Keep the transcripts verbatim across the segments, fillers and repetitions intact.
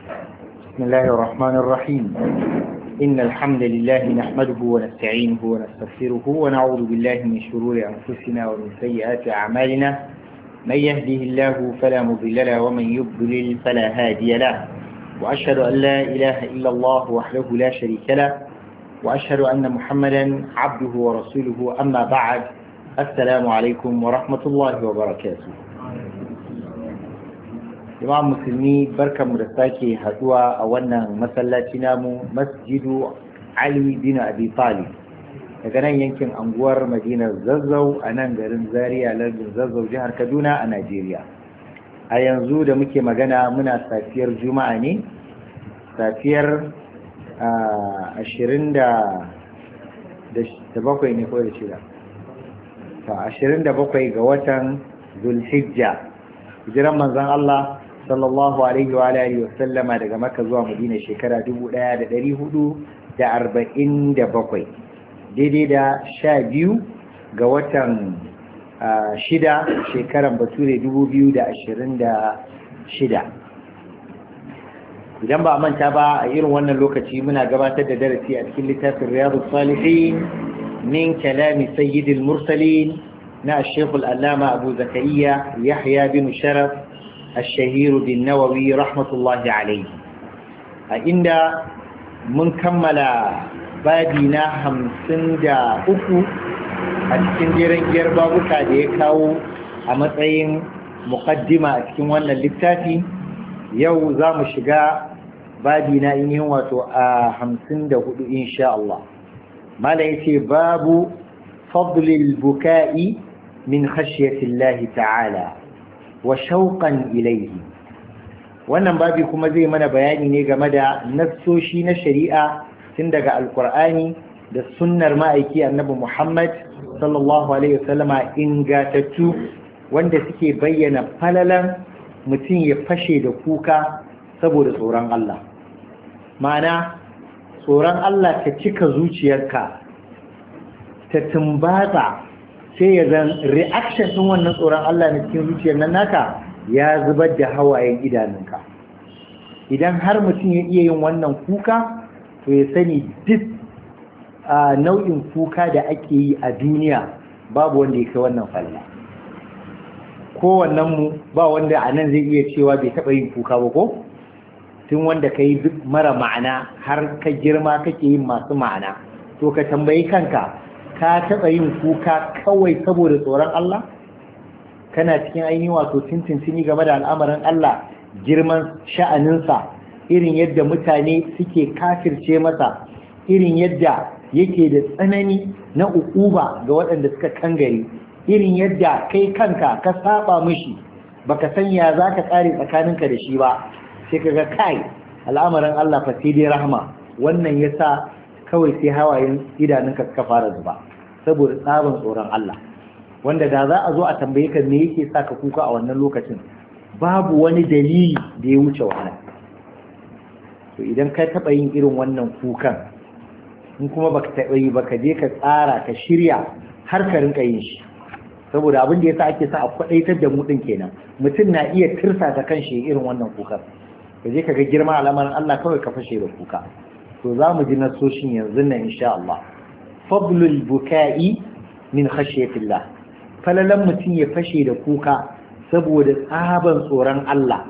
بسم الله الرحمن الرحيم. إن الحمد لله نحمده ونستعينه ونستغفره ونعوذ بالله من شرور أنفسنا ومن سيئات أعمالنا. من يهده الله فلا مضل له ومن يضلل فلا هادي له، وأشهد أن لا إله إلا الله وحده لا شريك له، وأشهد أن محمدا عبده ورسوله. أما بعد، السلام عليكم ورحمة الله وبركاته. جماعة مسلمين، بركة مرساكي هدوى أولنا مسلاتي نامو مسجد علي بن أبي طالب daga nan yankin anguwar Madinar Zazzau a nan garin Zaria lardin Zazzau jihar Kaduna a Najeriya. A yanzu da muke magana muna safiyar Juma'a ne, safiyar ashirin da bakwai ne ko da shida ashirin da bakwai ga watan Zulhijja, hijiran manzon Allah sallallahu alaihi wa alihi wa sallama daga Makka zuwa Madina shekara dubu ɗaya da ɗari hudu da arba'in da bakwai, daidai da sha biyu ga watan shida shekaran bature dubu biyu da ashirin da shida. Idan ba a manta ba, a irin wannan lokaci muna gabatar da darasi a cikin littafin Riyadus Salihin min kalami sayyidil mursalin na Sheikhul Allama Abu Zakariya Yahya bin Sharaf الشهير بالنووي رحمة الله عليه. عند من كمل بادينا همسن دا أكو أتكين جيرين جيربابو كاديكاو أمتعين مقدمة أتكين وانا اللبتاتي يو زام الشقاء بادينا إني هو همسن دا هدو إن شاء الله. ما ليس باب فضل البكاء من خشية الله تعالى wa shauqan ilayhi. Wannan babi kuma zai mana bayani ne game da nassoshi na shari'a tun daga alkur'ani da sunnar ma'aiki annabi Muhammad sallallahu alaihi wasallama ingatattu wanda suke bayyana falalan mutum ya fashe da kuka saboda tsoron Allah. Ma'ana tsoron Allah ta cika zuciyarka ta tumbatsa, sai ya zan reaction ɗin wannan tsoron Allah na cikin zuciyar nan naka ya zubar da hawayen idanunka. Idan har mutum ya iya yin wannan kuka, to ya sani duk nau'in kuka da ake yi a duniya babu wanda ya kai wannan falla. Kowannen mu ba wanda a nan zai iya cewa bai taɓa yin kuka ba ko? Tun wanda ka yi duk mara ma'ana har ka girma kake yin masu ma'ana, to ka tambayi kanka, ka taɓa yin kuka kawai saboda tsoron Allah? Kana cikin ainihin wato tintintini game da al'amarin Allah, girman sha'aninsa, irin yadda mutane suke kafirce masa, irin yadda yake da tsanani na uquba ga waɗanda suka kangare, irin yadda kai kanka ka saba mishi baka san ya za ka tsare tsakaninka da shi ba, sai ka ga kai al'amarin Allah fa sai dai rahama. Wannan yasa kawai sai hawayen idanunka suka fara zuba saboda tsaban tsoron Allah, wanda da za a zo a tambaye ka me yake sa ka kuka a wannan lokacin, babu wani dalili da ya wuce wannan. To idan ka taɓa yin irin wannan kukan, in kuma baka taɓa yi ba, ka je ka tsara ka shirya har ka rinka yin shi, saboda abin da yasa ake sa a kwaɗaitar da mu ɗin kenan. Mutum na iya tirsa ta kan shi irin wannan kukan, ka je ka ga girma al'amarin Allah kawai ka fashe da kuka. To za mu ji nasoshin yanzu nan insha Allah. Fadlul buka'i min khashyatillah, falalan mutum ya fashe da kuka saboda tsaban tsoron Allah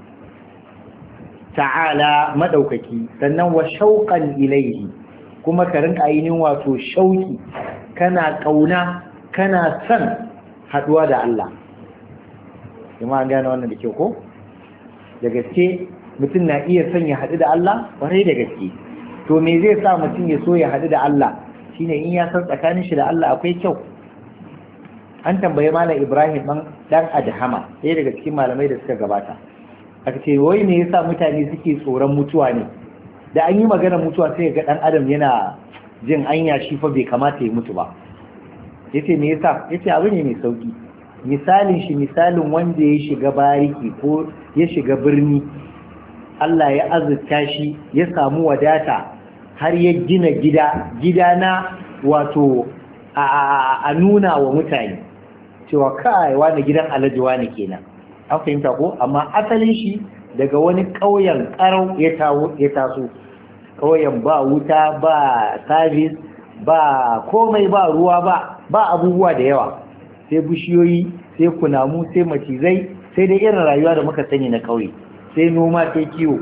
ta'ala madaukaki. Sannan wa shauqan ilaihi, kuma ka rinka ainihin wato shauki, kana kauna, kana son haduwa da Allah. Kuma an gane wannan da kyau ko? Da gaske mutum na iya son ya haɗu da Allah kwarai da gaske. To me zai sa mutum ya so ya haɗu da Allah? Shine in ya san tsakanin shi da Allah akwai kyau. An tambaye Malam Ibrahim dan Adhama, ɗaya daga cikin malamai da suka gabata, aka ce wai me yasa mutane suke tsoron mutuwa ne? Da an yi magana mutuwa sai ga dan adam yana jin anya shi fa bai kamata ya mutu ba. Yace me yasa? Yace abu ne mai sauki. Misalin shi misalin wanda ya shiga bariki ko ya shiga birni, Allah ya azurta shi ya samu wadata har ya gina gida gida na wato a nuna wa mutane cewa kai wani gidan alhaji wani kenan, an fahimta ko? Amma asalin shi daga wani ƙauyen ƙarau ya taso, ƙauyen ba wuta ba sabis ba komai ba ruwa ba ba abubuwa da yawa, sai bishiyoyi sai kunamu sai macizai sai dai irin rayuwa da muka sani na ƙauye, sai noma sai kiwo.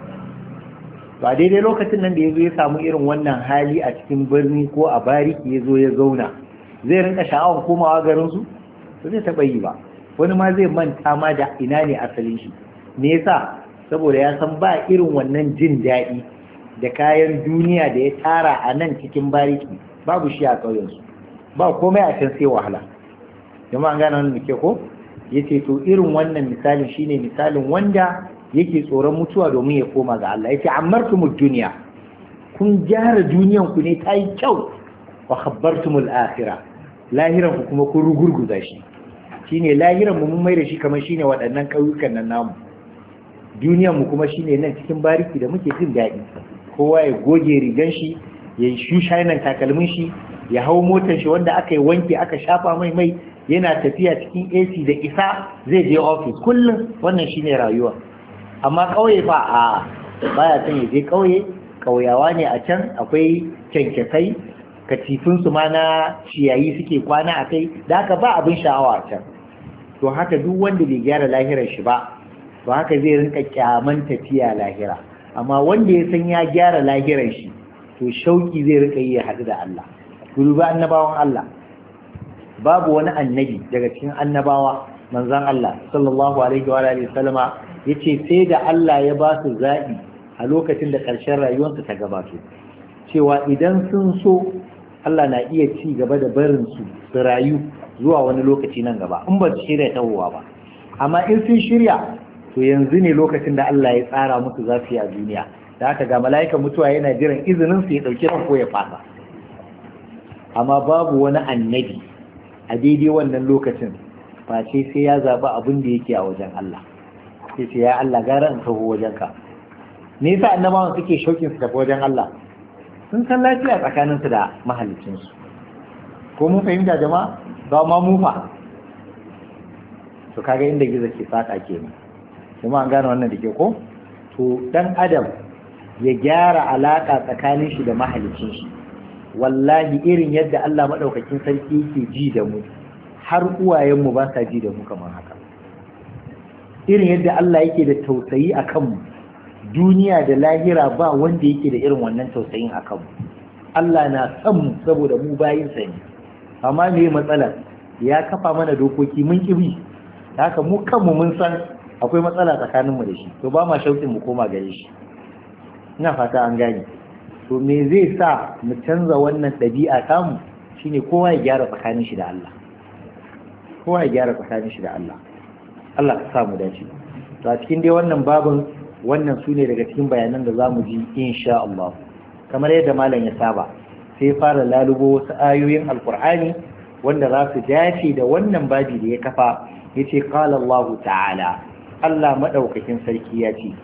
Ba daidai lokacin nan da ya zo ya samu irin wannan hali a cikin birni ko a bariki ya zo ya zauna, zai rinka sha'awar komawa garinsu? Ba zai taɓa yi ba. Wani ma zai manta ma da ina ne asalin shi. Me yasa? Saboda ya san ba irin wannan jin daɗi da kayan duniya da ya tara a nan cikin bariki, babu shi a ƙauyensu, ba komai a can sai wahala. Jama'a gane wannan ke ko? Yace to irin wannan misalin shine misalin wanda yake tsoron mutuwa domin ya koma ga Allah. Yace ammartumud dunya, kun gyara duniyan ku ne ta yi kyau, wa khabbartumul akhirah, lahiran ku kuma kun rugurguza shi. Shine lahiran mu mun mai da shi kamar shine waɗannan ƙauyukan nan namu, duniyan mu kuma shine nan cikin bariki da muke jin daɗi. Kowa ya goge rigan shi, ya yi shusha nan takalmin shi, ya hau motar shi wanda aka yi wanke aka shafa mai mai, yana tafiya cikin A C da isa zai je ofis kullum. Wannan shine rayuwa. Amma ƙauye fa a baya son ya je ƙauye, ƙauyawa ne a can, akwai kyankyasai, katifinsu ma na ciyayi suke kwana a kai, da haka ba abin sha'awa a can. To haka duk wanda bai gyara lahirar shi ba, to haka zai rinka kyaman tafiya lahira. Amma wanda ya san ya gyara lahirar shi, to shauki zai rinka yi ya haɗu da Allah. Duba annabawan Allah, babu wani annabi daga cikin annabawa manzon Allah sallallahu alaihi wa alihi wasallama yace sai da Allah ya ba su zabi a lokacin da ƙarshen rayuwarsu ta gabato, cewa idan sun so Allah na iya ci gaba da barin su su rayu zuwa wani lokaci nan gaba in ba su shirya tawowa ba. Amma in sun shirya, to yanzu ne lokacin da Allah ya tsara musu za su yi a duniya. Da haka ga mala'ikan mutuwa yana jiran izinin su ya dauki ran ko ya fasa. Amma babu wani annabi a daidai wannan lokacin face sai ya zaɓi abin da yake a wajen Allah. Sai ce ya Allah gara in taho wajenka. Me yasa annabawan suke shaukin su tafi wajen Allah? Sun san lafiya tsakaninsu da mahalicinsu. Ko mun fahimta jama'a? Ba ma mu fa. To kaga inda gizo ke saka kenan. Kuma an gane wannan da ke ko? To dan Adam ya gyara alaka tsakanin shi da mahalicin shi. Wallahi irin yadda Allah madaukakin sarki yake ji da mu, har uwayenmu ba sa ji da mu kamar haka. Irin yadda Allah yake da tausayi a kanmu, duniya da lahira ba wanda yake da irin wannan tausayin a kanmu. Allah na san mu saboda mu bayinsa ne. Amma me matsalar? Ya kafa mana dokoki mun kibi. Haka mu kanmu mun san akwai matsala tsakaninmu da shi, to ba ma shauƙin mu koma gare shi. Ina fata an gane. To me zai sa mu canza wannan ɗabi'a tamu? Shine kowa ya gyara tsakanin shi da Allah. Kowa ya gyara tsakanin shi da Allah. Allah ka sa mu dace. To a cikin dai wannan babin, wannan su ne daga cikin bayanan da za mu ji insha Allah. Kamar yadda malam ya saba, sai fara lalubo wasu ayoyin Alƙur'ani wanda za su dace da wannan babi da ya kafa. Yace qala Allah ta'ala, Allah madaukakin sarki ya ce,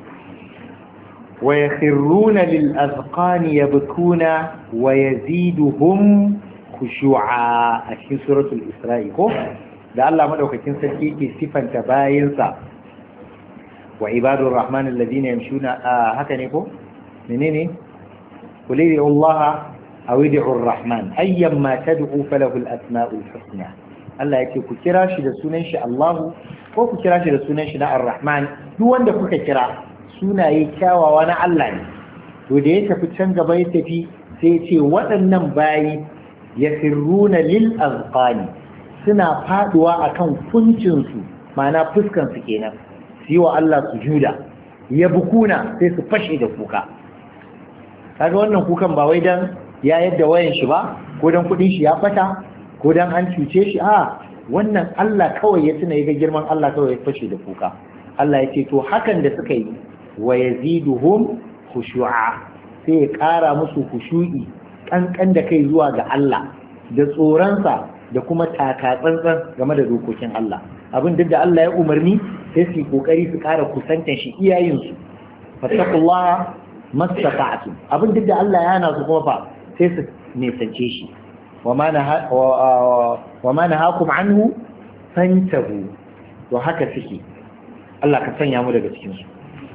ويخرون للأذقان يبكون ويزيدهم خشوعا. أشكي سورة الإسراء ده الله مدوكتين سلكيكي صفا تباينسا وعباد الرحمن الذين يمشون آه هكذا نيكو منيني قل ادعوا الله أو ادعوا الرحمن أيما تدعوا فله الأسماء الحسنى. Allah ya ce ku kira shi da sunan shi Allahu ko ku kira shi da sunan shi na Ar-Rahman, duk wanda kuka kira sunaye kyawawa na Allah ne. To da ya tafi can gaba ya tafi sai ya ce waɗannan bayi ya firruna lil azqani, suna faduwa akan kuncinsu, ma'ana fuskansu kenan, su yi wa Allah sujuda, ya bukuna sai su fashe da kuka. Kaga wannan kukan ba wai dan ya yadda wayan shi ba, ko dan kudin shi ya fata, ko dan an cuce shi, a wannan Allah kawai ya tuna ya ga girman Allah kawai ya fashe da kuka. Allah ya ce to hakan da suka yi wa yaziduhum khushu'a, sai ya ƙara musu khushu'i, kankan da kai zuwa ga Allah da tsoronsa da kuma taka tsantsan game da dokokin Allah. Abin duk da Allah ya umarni sai su yi kokari su ƙara kusantan shi iyayensu. Fattaqullaha mastata'tum. Abin duk da Allah ya hana su kuma fa sai su nisance shi. Wa ma nahakum anhu fantahu. To haka suke. Allah ka sanya mu daga cikin su.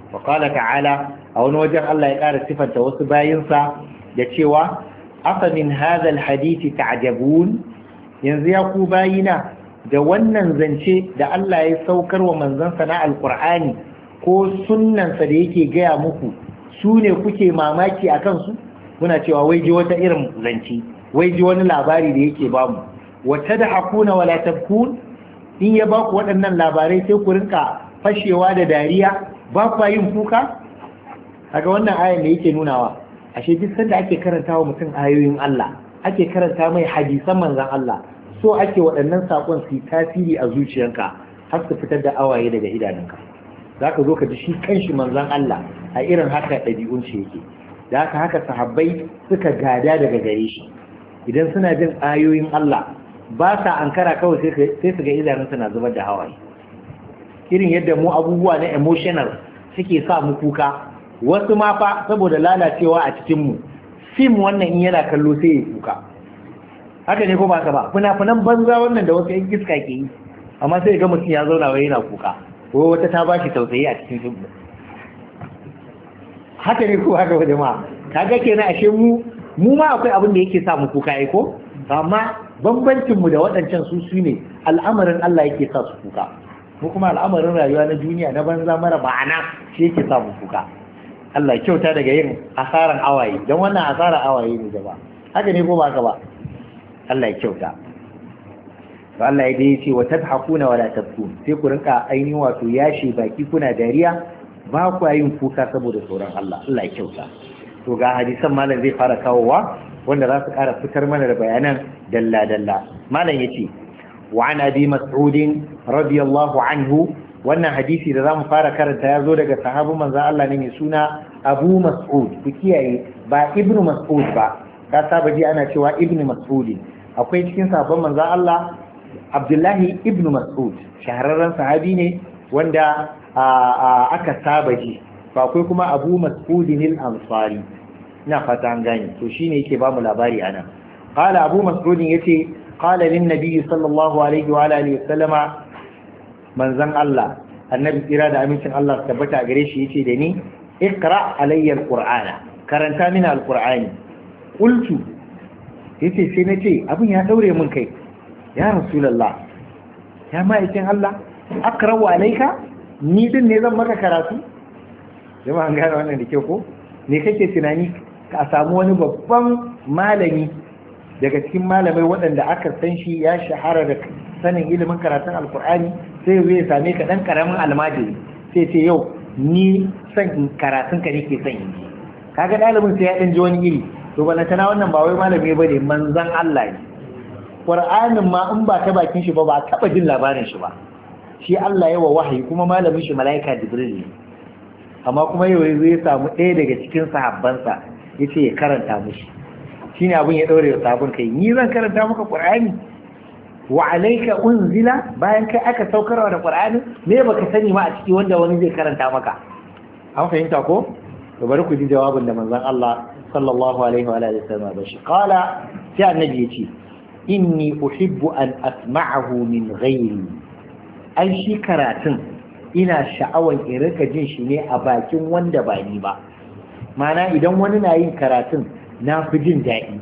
wa qala ta'ala a wani wajen Allah ya ƙara sifanta wasu bayinsa da cewa afa min hadha alhadith ta'jabun, yanzu ya ku bayina da wannan zance da Allah ya saukar wa manzansa na alqur'ani ko sunnansa da yake gaya muku su ne kuke mamaki akan su? Kuna cewa wai ji wata irin zance, wai ji wani labari da yake bamu, wata da hakuna wala tabkun, in ya baku waɗannan labarai sai ku rinka fashewa da dariya ba ku yin kuka? Kaga wannan ayan da yake nunawa ashe duk sanda ake karanta wa mutum ayoyin Allah, ake karanta mai hadisan manzon Allah, so ake waɗannan sakon su yi tasiri a zuciyanka har su fitar da awaye daga idanunka. Zaka zo ka ji shi kanshi manzon Allah a irin haka ɗabi'un shi yake. Da haka haka sahabbai suka gada daga gare shi, idan suna jin ayoyin Allah ba sa ankara kawai sai su ga idanunsu na zubar da hawaye. Irin yadda mu abubuwa na emotional suke sa mu kuka, wasu ma fa saboda lalacewa a cikinmu fim wannan in yana kallo sai ya kuka. Haka ne ko ba ka ba, fina-finan banza wannan da wasu yan iska ke yi, amma sai ga mutum ya zauna wai yana kuka, ko wata ta ba shi tausayi a cikin fim. Haka ne ko haka ba jama'a, kaga kenan ashe mu mu ma akwai abin da yake sa mu kuka ai ko, amma bambancin mu da waɗancan su su ne al'amarin Allah yake sa su kuka, mu kuma al'amarin rayuwa na duniya na banza mara ma'ana shi yake sa mu kuka. Allah kyauta daga yin asaran awaye, don wannan asaran awaye ne da ba, haka ne ko ba haka ba? Allah ya kyauta. To Allah ya dai ce wa tadhakuna wala tabkun, sai ku rinka ainihin wato yashi baki kuna dariya ba ku yin kuka saboda tsoron Allah. Allah ya kyauta. To ga hadisan malam zai fara kawowa wanda za su ƙara fitar mana da bayanan dalla dalla. Malam yace wa an abi mas'ud radiyallahu anhu, wannan hadisi da zamu fara karanta ya zo daga sahabin manzon Allah ne mai suna Abu Mas'ud. Ku kiyaye ba Ibn Mas'ud ba, ka saba ji ana cewa Ibn Mas'ud. Akwai cikin sahabban manzon Allah Abdullahi Ibn Mas'ud, shahararren sahabi ne wanda aka saba ji. Ba akwai kuma Abu Mas'ud al-Ansari, ina fata an gane. To shine yake ba mu labari anan. Qala Abu Mas'ud yace qala lin nabiy sallallahu alaihi wa alihi wasallama, manzan Allah annabi tsira da amincin Allah tabbata a gare shi yace da ni ikra alayya alqur'ana, karanta mini alqur'ani. Qultu, yace sai nace abin ya daure mun kai, ya rasulullah, ya ma'aikin Allah, akrawu alayka, ni din ne zan maka karatu? Jama'a an gane wannan da ke ko? Me kake tunani ka samu wani babban malami daga cikin malamai waɗanda aka san shi ya shahara da sanin ilimin karatun alkur'ani, sai zai same ka ɗan ƙaramin almajiri sai ce yau ni son karatun ka nake son yi. Kaga ɗalibin sai ya ɗan ji wani iri, to balantana wannan ba wai malami ba ne, manzan Allah ne. Qur'anin ma in ba ta bakin shi ba ba taɓa jin labarin shi ba, shi Allah yawa wahayi kuma malamin shi mala'ika Jibril ne, amma kuma yau zai samu ɗaya daga cikin sahabbansa ya ce ya karanta mushi. Shine abin ya ɗaure wa sabon kai, ni zan karanta maka Qur'ani wa alayka unzila, bayan kai aka saukarwa da Qur'ani, me baka sani ma a ciki wanda wani zai karanta maka? An fahimta ko? To bari ku ji jawabin da manzon Allah sallallahu alaihi wa alihi wasallam ba shi. Qala, sai annabi yace inni uhibbu an asma'ahu min ghairi. Ai shi karatun ina sha'awan in rika jin shi ne a bakin wanda ba ni ba. Ma'ana idan wani na yin karatun na fi jin daɗi,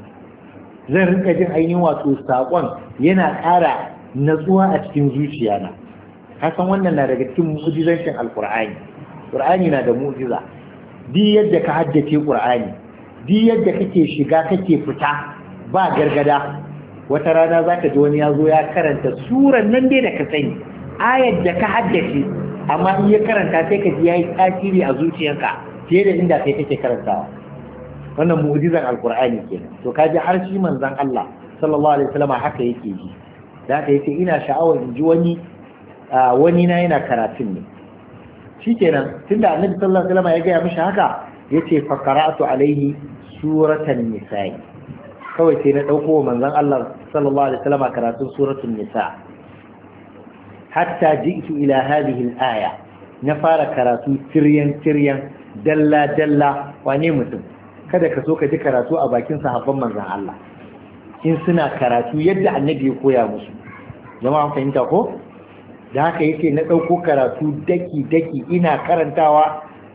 zan rinka jin ainihin wato saƙon yana ƙara natsuwa a cikin zuciyana. Hasan wannan na daga cikin mu'jizancin alƙur'ani. Ƙur'ani na da mu'jiza. Di yadda ka haddace Ƙur'ani, di yadda kake shiga kake fita ba gargada, wata rana za ka ji wani ya zo ya karanta suran nan dai da ka sani, ayar da ka haddace, amma in ya karanta sai ka ji ya yi tasiri a zuciyarka fiye da inda kai kake karantawa. Wannan mu'jizan alqur'ani kenan. To kaji har shi manzon Allah sallallahu alaihi wasallam haka yake ji. Da haka yace ina sha'awar in ji wani wani na yana karatun ne. Shikenan tunda Annabi sallallahu alaihi wasallam ya ga mishi haka, yace fa qara'tu alaihi suratan nisa. Kawai sai na dauko manzon Allah sallallahu alaihi wasallam karatun suratul nisa. Hatta ji'tu ila hadhihi al-aya. Na fara karatu tiryan tiryan dalla dalla, wane mutum kada ka so ka ji karatu a bakin sahabban manzon Allah in suna karatu yadda annabi ya koya musu. Jama'a fahimta ko? Da haka yake na ɗauko karatu daki daki ina karantawa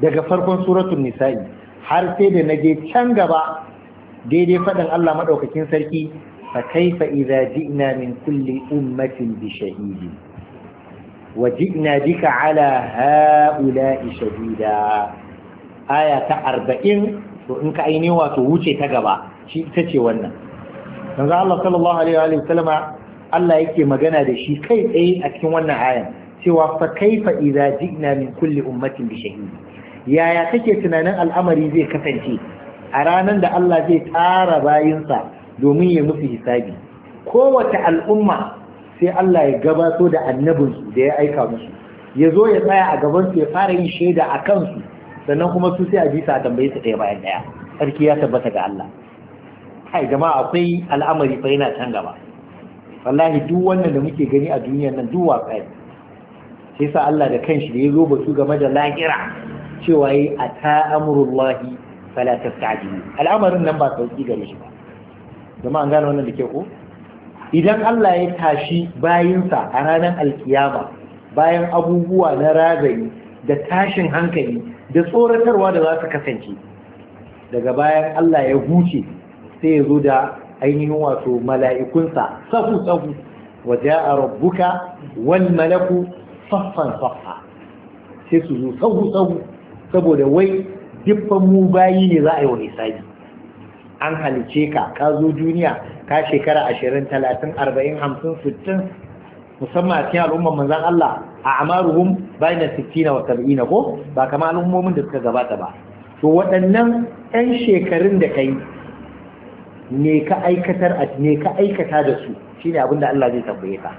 daga farkon suratul nisa'i har sai da naje can gaba daidai faɗin Allah madaukakin sarki fa kaifa idza ji'na min kulli ummatin bi shahidi wa ji'na bika ala ha'ula'i shahida aya ta arba'in to in ka aini wato wuce ta gaba shi ita ce wannan manzo Allah sallallahu alaihi wa sallama Allah yake magana da shi kai tsaye a cikin wannan ayan cewa fa kaifa idza ji'na min kulli ummatin bi shahidi yaya kake tunanin al'amari zai kasance a ranar da Allah zai tsara bayinsa domin ya musu hisabi kowace al'umma sai Allah ya gabato da annabinsu da ya aika musu ya zo ya tsaya a gabansu ya fara yin shaida a kansu sannan kuma su sai a bisa a tambaye su ɗaya bayan ɗaya sarki ya tabbata ga Allah kai jama'a akwai al'amari fa yana can gaba wallahi duk wannan da muke gani a duniyar nan duk wasa ne sai sa Allah da kanshi da ya zo batu game da lahira cewa yi a ta'amurullahi fala tasta'jilu al'amarin nan ba sauki gare shi ba jama'a an gane wannan da ke ko idan Allah ya tashi bayinsa a ranar alkiyama bayan abubuwa na razani da tashin hankali da tsoratarwa da za su kasance daga bayan Allah ya huce sai ya zo da ainihin wato mala'ikunsa safu safu wa ja'a rabbuka wal malaku saffan saffa sai su zo sahu sahu saboda wai dukkan mu bayi ne za a yi wa hisabi an halice ka ka zo duniya ka shekara ashirin talatin arba'in hamsin sittin musamman a cikin al'ummar manzan Allah a amaruhum bayan sittina wa sab'ina ko ba kama al'ummomin da suka gabata ba to waɗannan 'yan shekarun da kai ne ka aikatar a ne ka aikata da su shine abin da Allah zai tambaye ka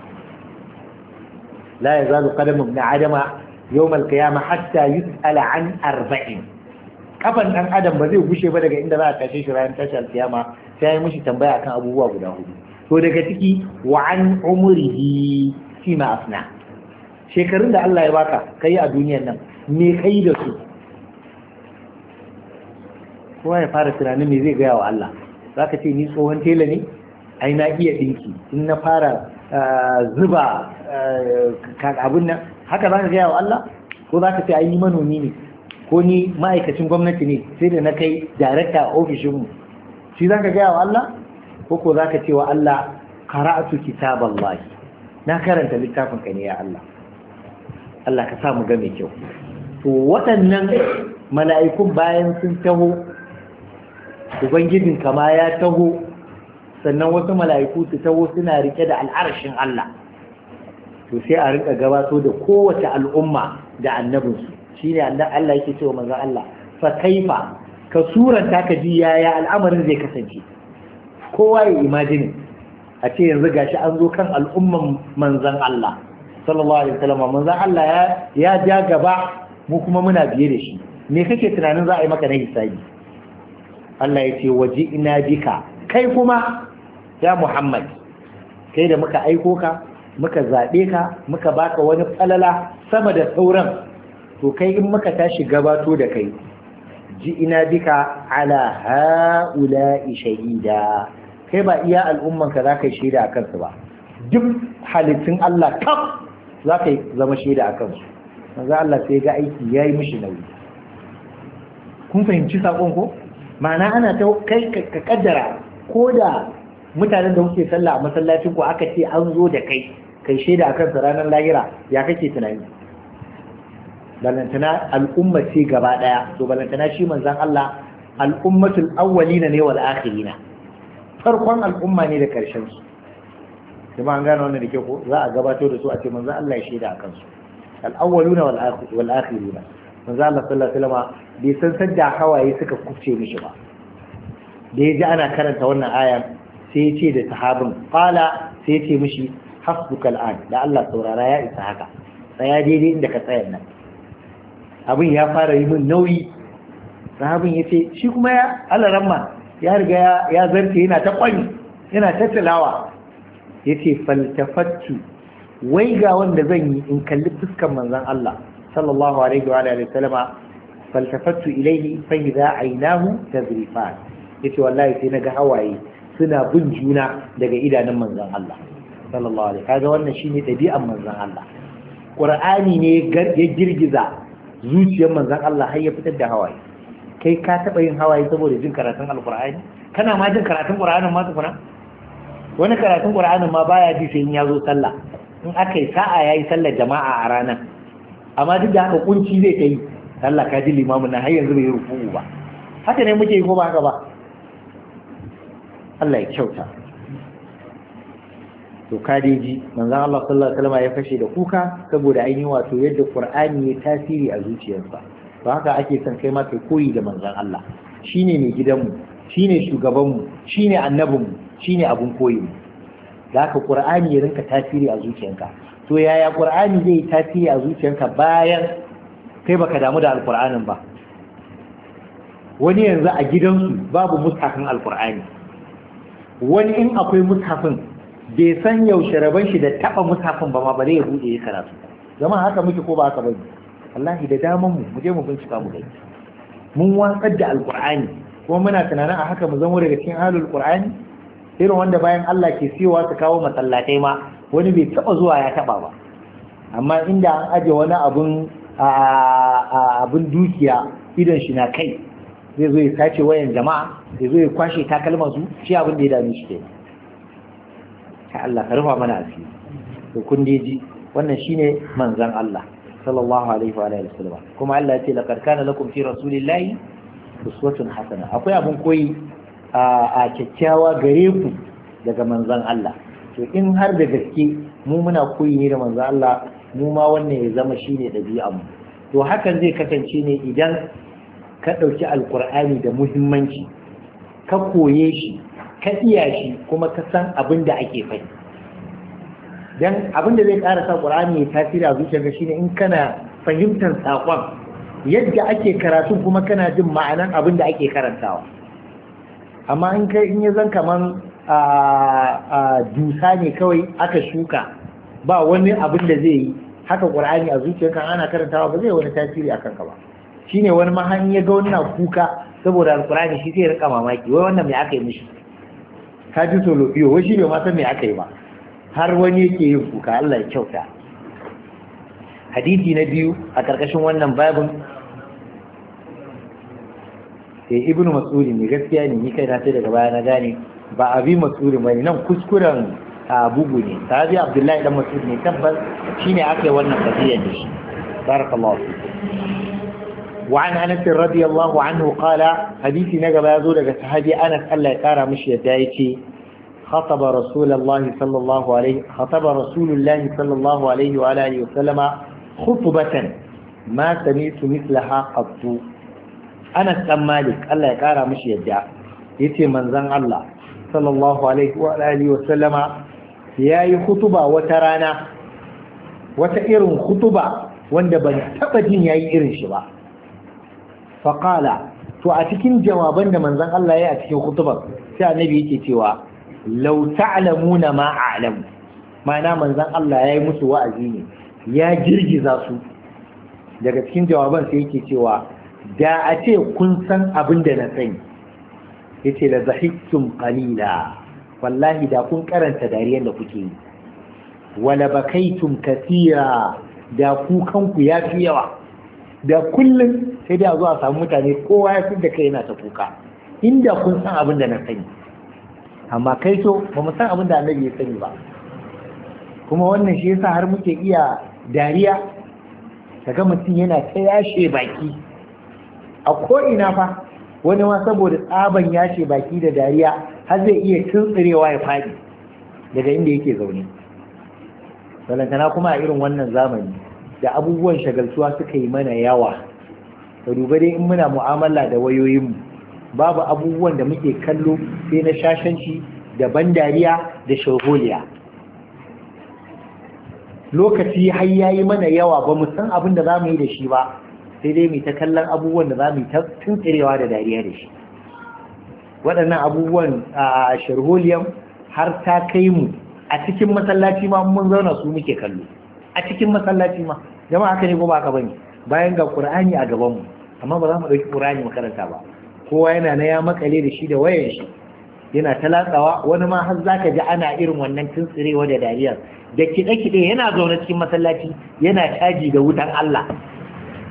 la yazalu qadamu ibn adama yawm al-qiyamah hatta yus'ala an arba'in kafan dan adam ba zai gushe ba daga inda za a tashe shi ranar tashar kiyama sai ya mishi tambaya akan abubuwa guda hudu to daga ciki wa an umrihi fi ma afna shekarun da Allah ya baka kai a duniyar nan me kai da su kowa ya fara tunanin me zai gaya wa Allah zaka ce ni tsohon tela ne ai na iya dinki in na fara zuba abun nan haka za ka gaya wa Allah ko za ka ce ai ni manomi ne ko ni ma'aikacin gwamnati ne sai da na kai darakta a ofishinmu shi za ka gaya wa Allah ko ko za ka ce wa Allah qara'atu kitaballahi na karanta littafin ka ne ya Allah Allah ka sa mu ga mai kyau to waɗannan mala'ikun bayan sun taho ubangijin kama ya taho sannan wasu mala'iku su taho suna rike da al'arshin Allah to sai a rinka gabato da kowace al'umma da annabinsu shine Allah yake cewa manzo Allah fa kaifa ka suranta ka ji yaya al'amarin zai kasance kowa ya imagine a ce yanzu gashi an zo kan al'umman manzon Allah sallallahu alaihi wasallam manzon Allah ya ya ja gaba mu kuma muna biye da shi me kake tunanin za a yi maka na hisabi Allah ya ce waji'na bika kai kuma ya Muhammad kai da muka aiko ka muka zabe ka muka baka wani falala sama da sauran to kai in muka tashi gabato da kai ji ina bika ala ha'ula'i shahida kai ba iya al'umman ka zaka yi shaida akan su ba duk halittun Allah kaf zaka zama shaida akan su manzo Allah sai ga aiki yayi mishi nauyi kun fahimci sakon ko ma'ana ana ta kai ka kaddara ko da mutanen da kuke sallah a masallacin ku aka ce an zo da kai kai shaida akan su ranar lahira ya kake tunani balantana al'umma ce gaba daya to balantana shi manzon Allah al'ummatul awwalina ne wal akhirina farkon al'umma ne da karshen su kuma an gano wannan da ke ko za a gabato da su a ce manzon Allah ya shaida akan su al awwaluna wal akhir wal akhirina manzon Allah sallallahu alaihi wasallam bai san sadda hawaye suka kufce mishi ba da ya ji ana karanta wannan aya sai ya ce da sahabin qala sai ya ce mishi hasbukal an da Allah saurara ya isa haka tsaya daidai inda ka tsaya nan abin ya fara yi min nauyi sahabin ya ce shi kuma ya alaramma ya riga ya zarce yana ta kwani yana ta tilawa ya ce faltafattu wai ga wanda zan yi in kalli fuskan manzon Allah sallallahu alaihi wa alihi wasallama faltafattu ilaihi fa idza aynahu tazrifan yace wallahi sai naga hawaye suna bin juna daga idanun manzon Allah sallallahu alaihi kaga wannan shine dabi'an manzon Allah Qur'ani ne ya girgiza zuciyar manzon Allah har ya fitar da hawaye. Kai ka taba yin hawaye saboda jin karatun alqur'ani? Kana ma jin karatun qur'anin ma tukuna? Wani karatun qur'anin ma baya ji sai in ya zo sallah, in aka yi sa'a yayi sallar jama'a a ranar, amma duk da haka kunci zai kai Allah ka ji limamin nan har yanzu bai ruku'u ba. Haka ne muke yi ko ba haka ba? Allah ya kyauta. To kadeji manzon Allah sallallahu alaihi wasallam ya fashe da kuka saboda ainihin wato yadda Qur'ani ya tasiri a zuciyarsa. To haka ake son kai ma kai koyi da manzon Allah. Shine mai gidanmu, shine shugabanmu, shine annabinmu, shine abun koyinmu. Da haka Qur'ani ya rinka tasiri a zuciyarka. To yaya Qur'ani zai yi tasiri a zuciyarka bayan kai baka damu da Al-Qur'anin ba? Wani yanzu a gidansu babu mushafin Al-Qur'ani. Wani in akwai mushafin bai san yaushe rabon shi da taba mushafin ba ma bare ya bude ya karatu. Zama haka muke ko ba haka bane? Wallahi da daman mu mu je mu bincika mu gani. Mun watsar da Al-Qur'ani kuma muna tunanin a haka mu zama daga cikin ahlul Qur'ani, irin wanda bayan Allah ke siyowa su kawo masallatai ma wani bai taba zuwa ya taba ba. Amma inda an aje wani abun abun dukiya idan shi na kai, zai zo ya sace wayan jama'a, zai zo ya kwashe takalman su, shi abin da ya dame shi kenan. Ka Allah ka rufa mana asiri. To kun ji wannan shine manzon Allah sallallahu alaihi wa alihi wasallam. Kuma Allah ya ce laqad kana lakum fi rasulillahi uswatun hasana. Akwai abun koyi a kyakkyawa gare ku daga manzon Allah. To in har da gaske mu muna koyi ne da manzon Allah, mu ma wannan ya zama shine dabi'ar mu. To hakan zai kasance ne idan ka ɗauki alkur'ani da muhimmanci, ka koye shi, ka iya shi, kuma ka san abin da ake fai. Don abin da zai ƙara sa ƙur'ani ya tasiri a zuciyarka shine in kana fahimtar saƙon yadda ake karatu kuma kana jin ma'anan abin da ake karantawa. Amma in kai in ya zan kaman a dusa ne kawai aka shuka, ba wani abin da zai yi haka ƙur'ani a zuciyarka ana karantawa ba zai wani tasiri a kanka ba. Shine wani mahan ya ga wannan kuka saboda alkurani shi sai rika mamaki, wai wannan me aka yi mishi? Ka ji solo biyo, wai shi bai ma san me aka yi ba, har wani yake yin kuka. Allah ya kyauta. Hadisi na biyu a karkashin wannan babin, sai Ibnu Mas'ud ne, gaskiya ne ni kai na sai daga baya na gane ba abi Mas'ud bane, nan kuskuren bugu ne. Sahabi Abdullahi dan Mas'ud ne tabbas shine aka yi wannan qadiyar da shi. Barakallahu fiik. وعن أنس رضي الله عنه قال حديث نجب يزول صحابي أنس ألا يقارى مش يدايتي خطب رسول الله صلى الله عليه خطب رسول الله صلى الله عليه وآله وسلم خطبة ما سمعت مثلها قط. أنس أم مالك ألا يقارى مش يدعى يتي من زن الله صلى الله عليه وآله وسلم ياي خطبة وترانا وتئر خطبة وندبن تقدين ياي إرن شبا. faƙala to a cikin jawaban da manzon Allah ya yi a cikin kutubar sai annabi yake cewa law ta'lamuna ma a'lamu, ma'ana manzon Allah ya yi musu wa'azi ne, ya girgiza su. Daga cikin jawaban sai yake cewa da a ce kun san abin da na sani, yace la zahiktum qalila, wallahi da kun karanta dariyar da kuke yi, wala bakaitum kathira, da ku kanku ya fi yawa. Da kullum sai dai a zo a samu mutane kowa ya fi da kai yana ta kuka, inda kun san abin da na sani. Amma kai so ba mu san abin da annabi ya sani ba, kuma wannan shi yasa har muke iya dariya, kaga mutum yana ta yashe baki a ko'ina fa. Wani ma saboda tsaban yashe baki da dariya har zai iya tuntsirewa ya faɗi daga inda yake zaune. Balantana kuma a irin wannan zamani da abubuwan shagaltuwa suka yi mana yawa, ka duba dai in muna mu'amala da wayoyinmu babu abubuwan da muke kallo sai na shashanci da ban dariya da sharholiya. Lokaci har yayi mana yawa ba mu san abin da za mu yi da shi ba, sai dai mu ta kallon abubuwan da za mu ta tuntsirewa da dariya da shi. Waɗannan abubuwan a sharholiyan har ta kai mu a cikin masallaci ma mun zauna su muke kallo. A cikin masallaci ma jama'a haka ne ko ba haka bane, bayan ga Qur'ani a gaban mu amma ba za mu dauki Qur'ani mu karanta ba. Kowa yana na ya makale da shi da wayar shi yana talatsawa, wani ma har zaka ji ana irin wannan tuntsirewa da dariyar da kide kide, yana zaune cikin masallaci yana caji da wutan Allah.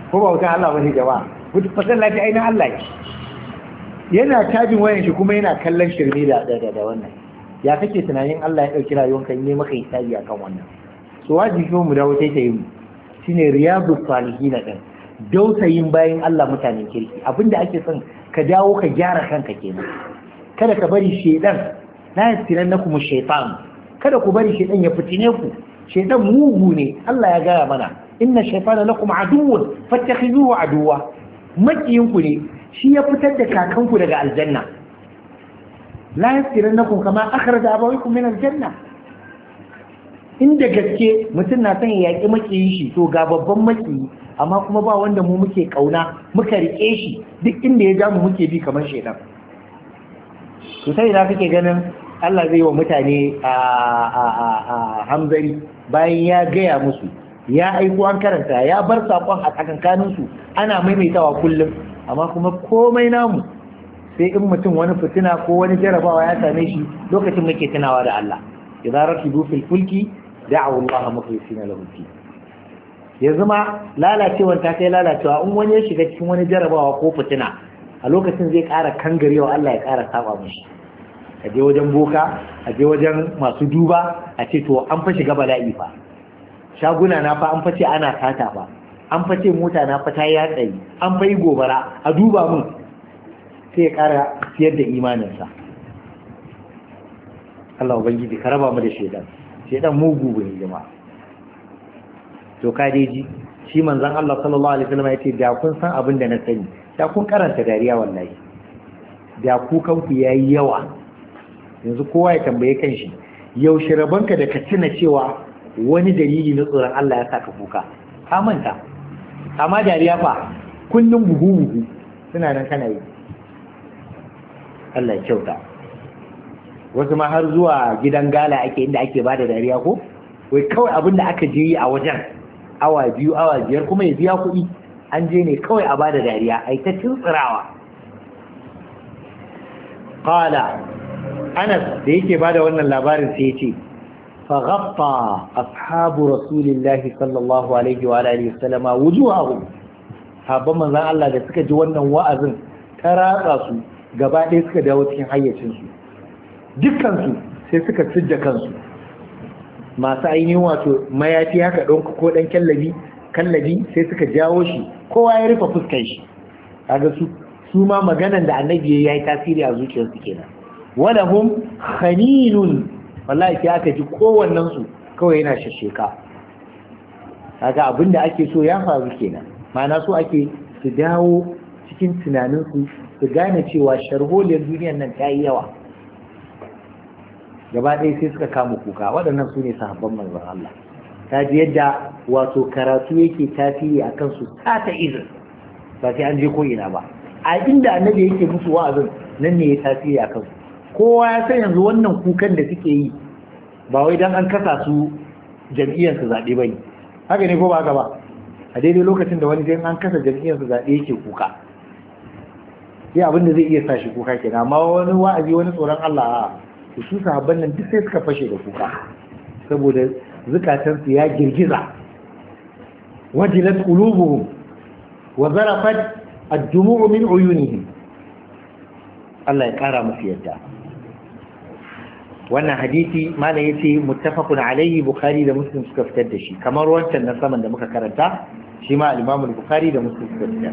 ko ba wutan Allah bane jama'a masallaci ainihin Allah ne yana cajin wayan shi kuma yana kallon shirme da da da wannan ya kake tunanin Allah ya dauki rayuwarka ne maka hisabi akan wannan so wajibi mu dawo sai ta yi shine riyadus salihin din dautayin bayan Allah mutanen kirki abinda ake son ka dawo ka gyara kanka kenan kada ka bari shedan la yasirannakum shaytan kada ku bari shedan ya fitine ku shedan mugu ne Allah ya gaya mana inna shaytana lakum aduwwun fattakhizuhu aduwwa makiyin ku ne shi ya fitar da kakanku daga aljanna la yasirannakum kama akhraja abawaykum min aljanna inda gaske mutum na son ya yaki makiyin shi to ga babban makiyi amma kuma ba wanda mu muke kauna muka rike shi duk inda ya ja mu muke bi kamar shedan to sai da kake ganin Allah zai wa mutane a a a hamzari bayan ya gaya musu ya aiko an karanta ya bar sakon a tsakankanin su ana maimaitawa kullum amma kuma komai namu sai in mutum wani fitina ko wani jarabawa ya same shi lokacin muke tunawa da Allah idza rakibu fil fulki da'u Allah mukhlisina lahu fi yanzu ma lalacewar ta kai lalacewa in wani ya shiga cikin wani jarabawa ko fitina a lokacin zai ƙara kangarewa Allah ya ƙara saba mishi a je wajen boka a je wajen masu duba a ce to an fa shiga bala'i fa shaguna na fa an fa ce ana sata fa an fa ce mota na fa ta yi hatsari an fa yi gobara a duba mun sai ya ƙara siyar da imaninsa Allah ubangiji ka raba mu da shedan shedan mugu ne jama'a to ka dai ji shi manzon Allah sallallahu alaihi wasallam yace da kun san abin da na sani da kun karanta dariya wallahi da ku kanku yayi yawa yanzu kowa ya tambaye kanshi yaushe rabanka da ka tuna cewa wani dalili na tsoron Allah ya saka kuka ka manta amma dariya fa kullum buhu buhu suna nan kana yi Allah ya kyauta wasu ma har zuwa gidan gala ake inda ake bada dariya ko wai kawai abin da aka je yi a wajen awa biyu awa biyar kuma ya biya kuɗi an je ne kawai a bada dariya ai ta tuntsirawa qala Anas da yake bada wannan labarin sai ya ce fa ghaffa ashabu rasulillahi sallallahu alaihi wa alihi wasallam wujuhahum habban manzon Allah da suka ji wannan wa'azin ta ratsa su gaba ɗaya suka dawo cikin hayyacin su dukkan su sai suka tijja kansu masu ainihin wato mayafi haka ɗan ko ɗan kallabi kallabi sai suka jawo shi kowa ya rufe fuskar shi kaga su su ma maganan da annabi ya yi tasiri a zuciyarsu kenan wala hum khaninun wallahi sai aka ji kowannen su kawai yana shasheka kaga abinda ake so ya faru kenan ma'ana so ake su dawo cikin tunanin su su gane cewa sharholiyar duniyar nan ta yi yawa gaba ɗaya sai suka kama kuka waɗannan su ne sahabban manzon Allah ta ji yadda wato karatu yake tasiri a kansu ta ta izin ba sai an je ko ina ba a inda annabi yake musu wa'azin nan ne ya tasiri a kansu kowa ya san yanzu wannan kukan da suke yi ba wai dan an kasa su jam'iyyar su zaɓe bane haka ne ko ba haka ba a daidai lokacin da wani dan an kasa jam'iyyar su zaɓe yake kuka sai abin da zai iya sa shi kuka kenan amma wani wa'azi wani tsoron Allah a su sahabban nan duk sai suka fashe da kuka saboda zukatansu ya girgiza wajilat qulubuhum wa zarafat ad-dumu'u min uyunihim Allah ya kara musu yadda wannan hadisi malam yace muttafaqun alayhi bukhari da muslim suka fitar da shi kamar wancan na saman da muka karanta shi ma al-imam al-bukhari da muslim suka fitar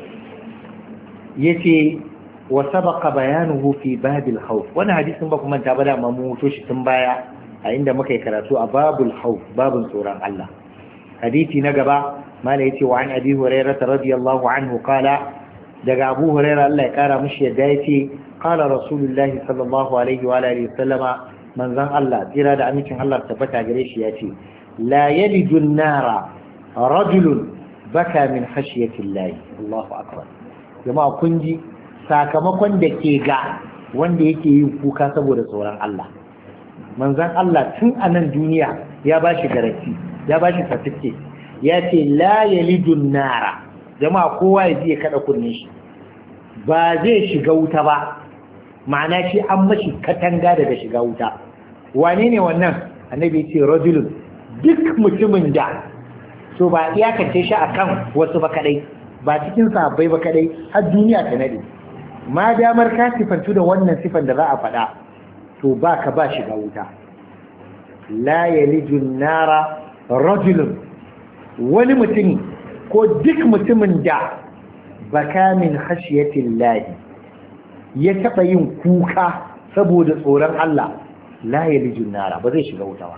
yace wa sabaqa bayanuhu fi babil khawf wannan hadisin ba kuma ta bada mu muto shi tun baya a inda muka yi karatu a babul khawf babun tsoron Allah hadisi na gaba mala yace wa an abi hurairah radiyallahu anhu qala daga abu hurairah Allah ya kara mishi yadda yace qala rasulullahi sallallahu alaihi wa alihi wasallama manzon Allah jira da amincin Allah tabbata gare shi yace la yalidu an-nara rajulun baka min khashyati Allah Allahu akbar jama'a kun ji sakamakon da ke ga wanda yake yin kuka saboda tsoron Allah manzan Allah tun a nan duniya ya ba shi garanti ya ba shi certificate ya ce la yalidun nara jama'a kowa ya ji ya kada kunne shi ba zai shiga wuta ba ma'ana shi an mashi katanga daga shiga wuta wane ne wannan annabi ce rajulun duk mutumin da so ba iyakance shi akan wasu ba kadai ba cikin sahabbai ba kadai har duniya ta nade ma damar ka sifantu da wannan sifan da za a faɗa to ba ka ba shiga wuta la yalijun nara rajulun wani mutum ko duk mutumin da baka min khashiyatin lahi ya taɓa yin kuka saboda tsoron Allah la yalijun nara ba zai shiga wuta ba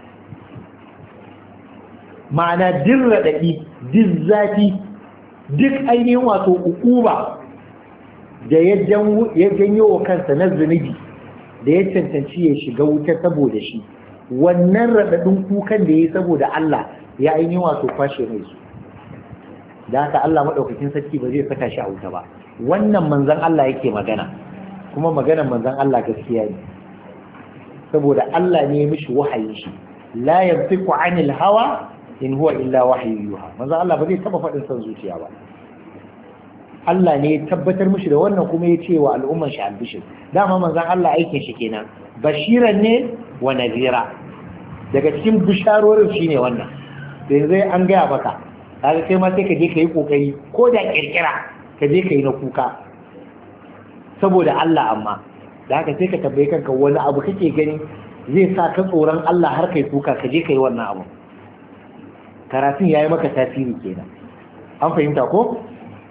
ma'ana din raɗaɗi duk zafi duk ainihin wato ukuba da ya janyo wa kansa na zunubi da ya cancanci ya shiga wuta saboda shi wannan raɗaɗin kukan da ya yi saboda Allah ya ainihin wato kwashe mai su da haka Allah maɗaukakin sarki ba zai saka shi a wuta ba wannan manzon Allah yake magana kuma maganar manzon Allah gaskiya ne saboda Allah ne ya mishi wahayi shi la yantiqu anil hawa in huwa illa wahyu yuha manzon Allah ba zai taba faɗin san zuciya ba Allah ne ya tabbatar mishi da wannan kuma ya ce wa al'umman shi albishir dama manzon Allah aikin shi kenan bashiran ne wa nadhira daga cikin bisharorin shine wannan sai zai an gaya maka kaga kai ma sai ka je ka yi kokari ko da kirkira ka je ka yi na kuka saboda Allah amma da haka sai ka tabbai kanka wani abu kake gani zai sa ka tsoron Allah har kai kuka ka je ka yi wannan abu karatun yayi maka tasiri kenan an fahimta ko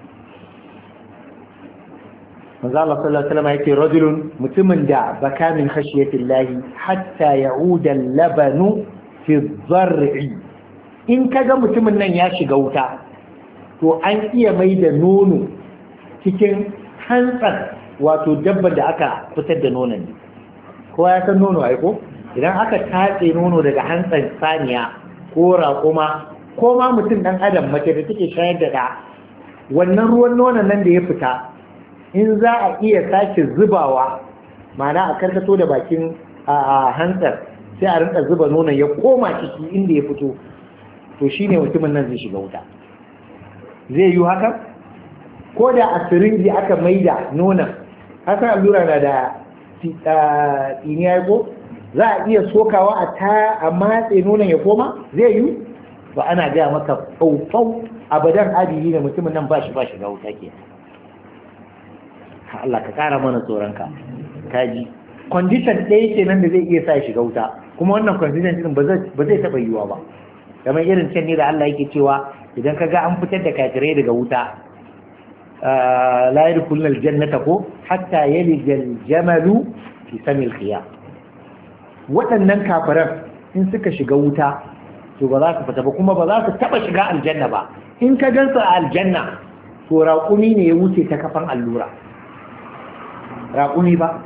manzo Allah sallallahu alaihi wasallam yake rajulun mutumin da baka min khashiyatillahi hatta ya'uda al-labanu fi dhar'i in kaga mutumin nan ya shiga wuta to an iya mai da nono cikin hantsar wato dabbar da aka fitar da nonon ne kowa ya san nono ai ko idan aka tatse nono daga hantsar saniya ko raƙuma ko ma mutum dan adam mace da take shayar da da wannan ruwan nonon nan da ya fita in za a iya sake zubawa ma'ana a karkato da bakin a hantsar sai a rinka zuba nonon ya koma ciki inda ya fito to shine mutumin nan zai shiga wuta zai yi haka ko da a sirinji aka maida nonon haka allura na da tsiniya ko za a iya sokawa a ta a matse nonon ya koma zai yi ba ana gaya maka faufau abadan adili da mutumin nan ba shi ba shiga wuta ke Allah ka kara mana tsoronka kaji condition ɗaya ke nan da zai iya sa shiga wuta kuma wannan condition din ba zai taɓa yiwuwa ba kamar irin can ne da Allah yake cewa idan ka ga an fitar da kafirai daga wuta la yadkhuluna aljannata ko hatta yalija aljamalu fi samil khiyam waɗannan kafiran in suka shiga wuta to ba za su fita ba kuma ba za su taɓa shiga aljanna ba in ka gansu a aljanna to raƙumi ne ya wuce ta kafan allura raƙumi ba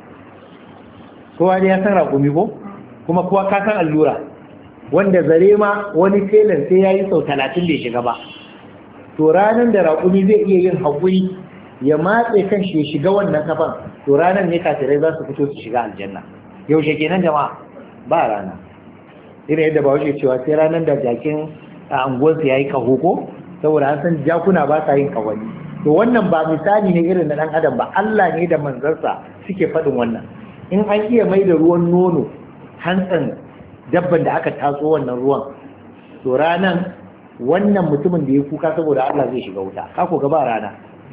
kowa ne ya san raƙumi ko kuma kowa ka san allura wanda zare ma wani telan sai ya yi sau talatin bai shiga ba to ranar da raƙumi zai iya yin haƙuri ya matse kan shi ya shiga wannan kafan to ranar ne kafirai za su fito su shiga aljanna yaushe kenan jama'a ba rana irin yadda ba wuce cewa sai ranar da jakin a anguwarsu ya yi kaho ko saboda an san jakuna ba sa yin kawani to wannan ba misali ne irin na ɗan adam ba Allah ne da manzarsa suke faɗin wannan in an iya mai da ruwan nono hantsan dabban da aka taso wannan ruwan to ranan wannan mutumin da ya kuka saboda Allah zai shiga wuta kako gaba rana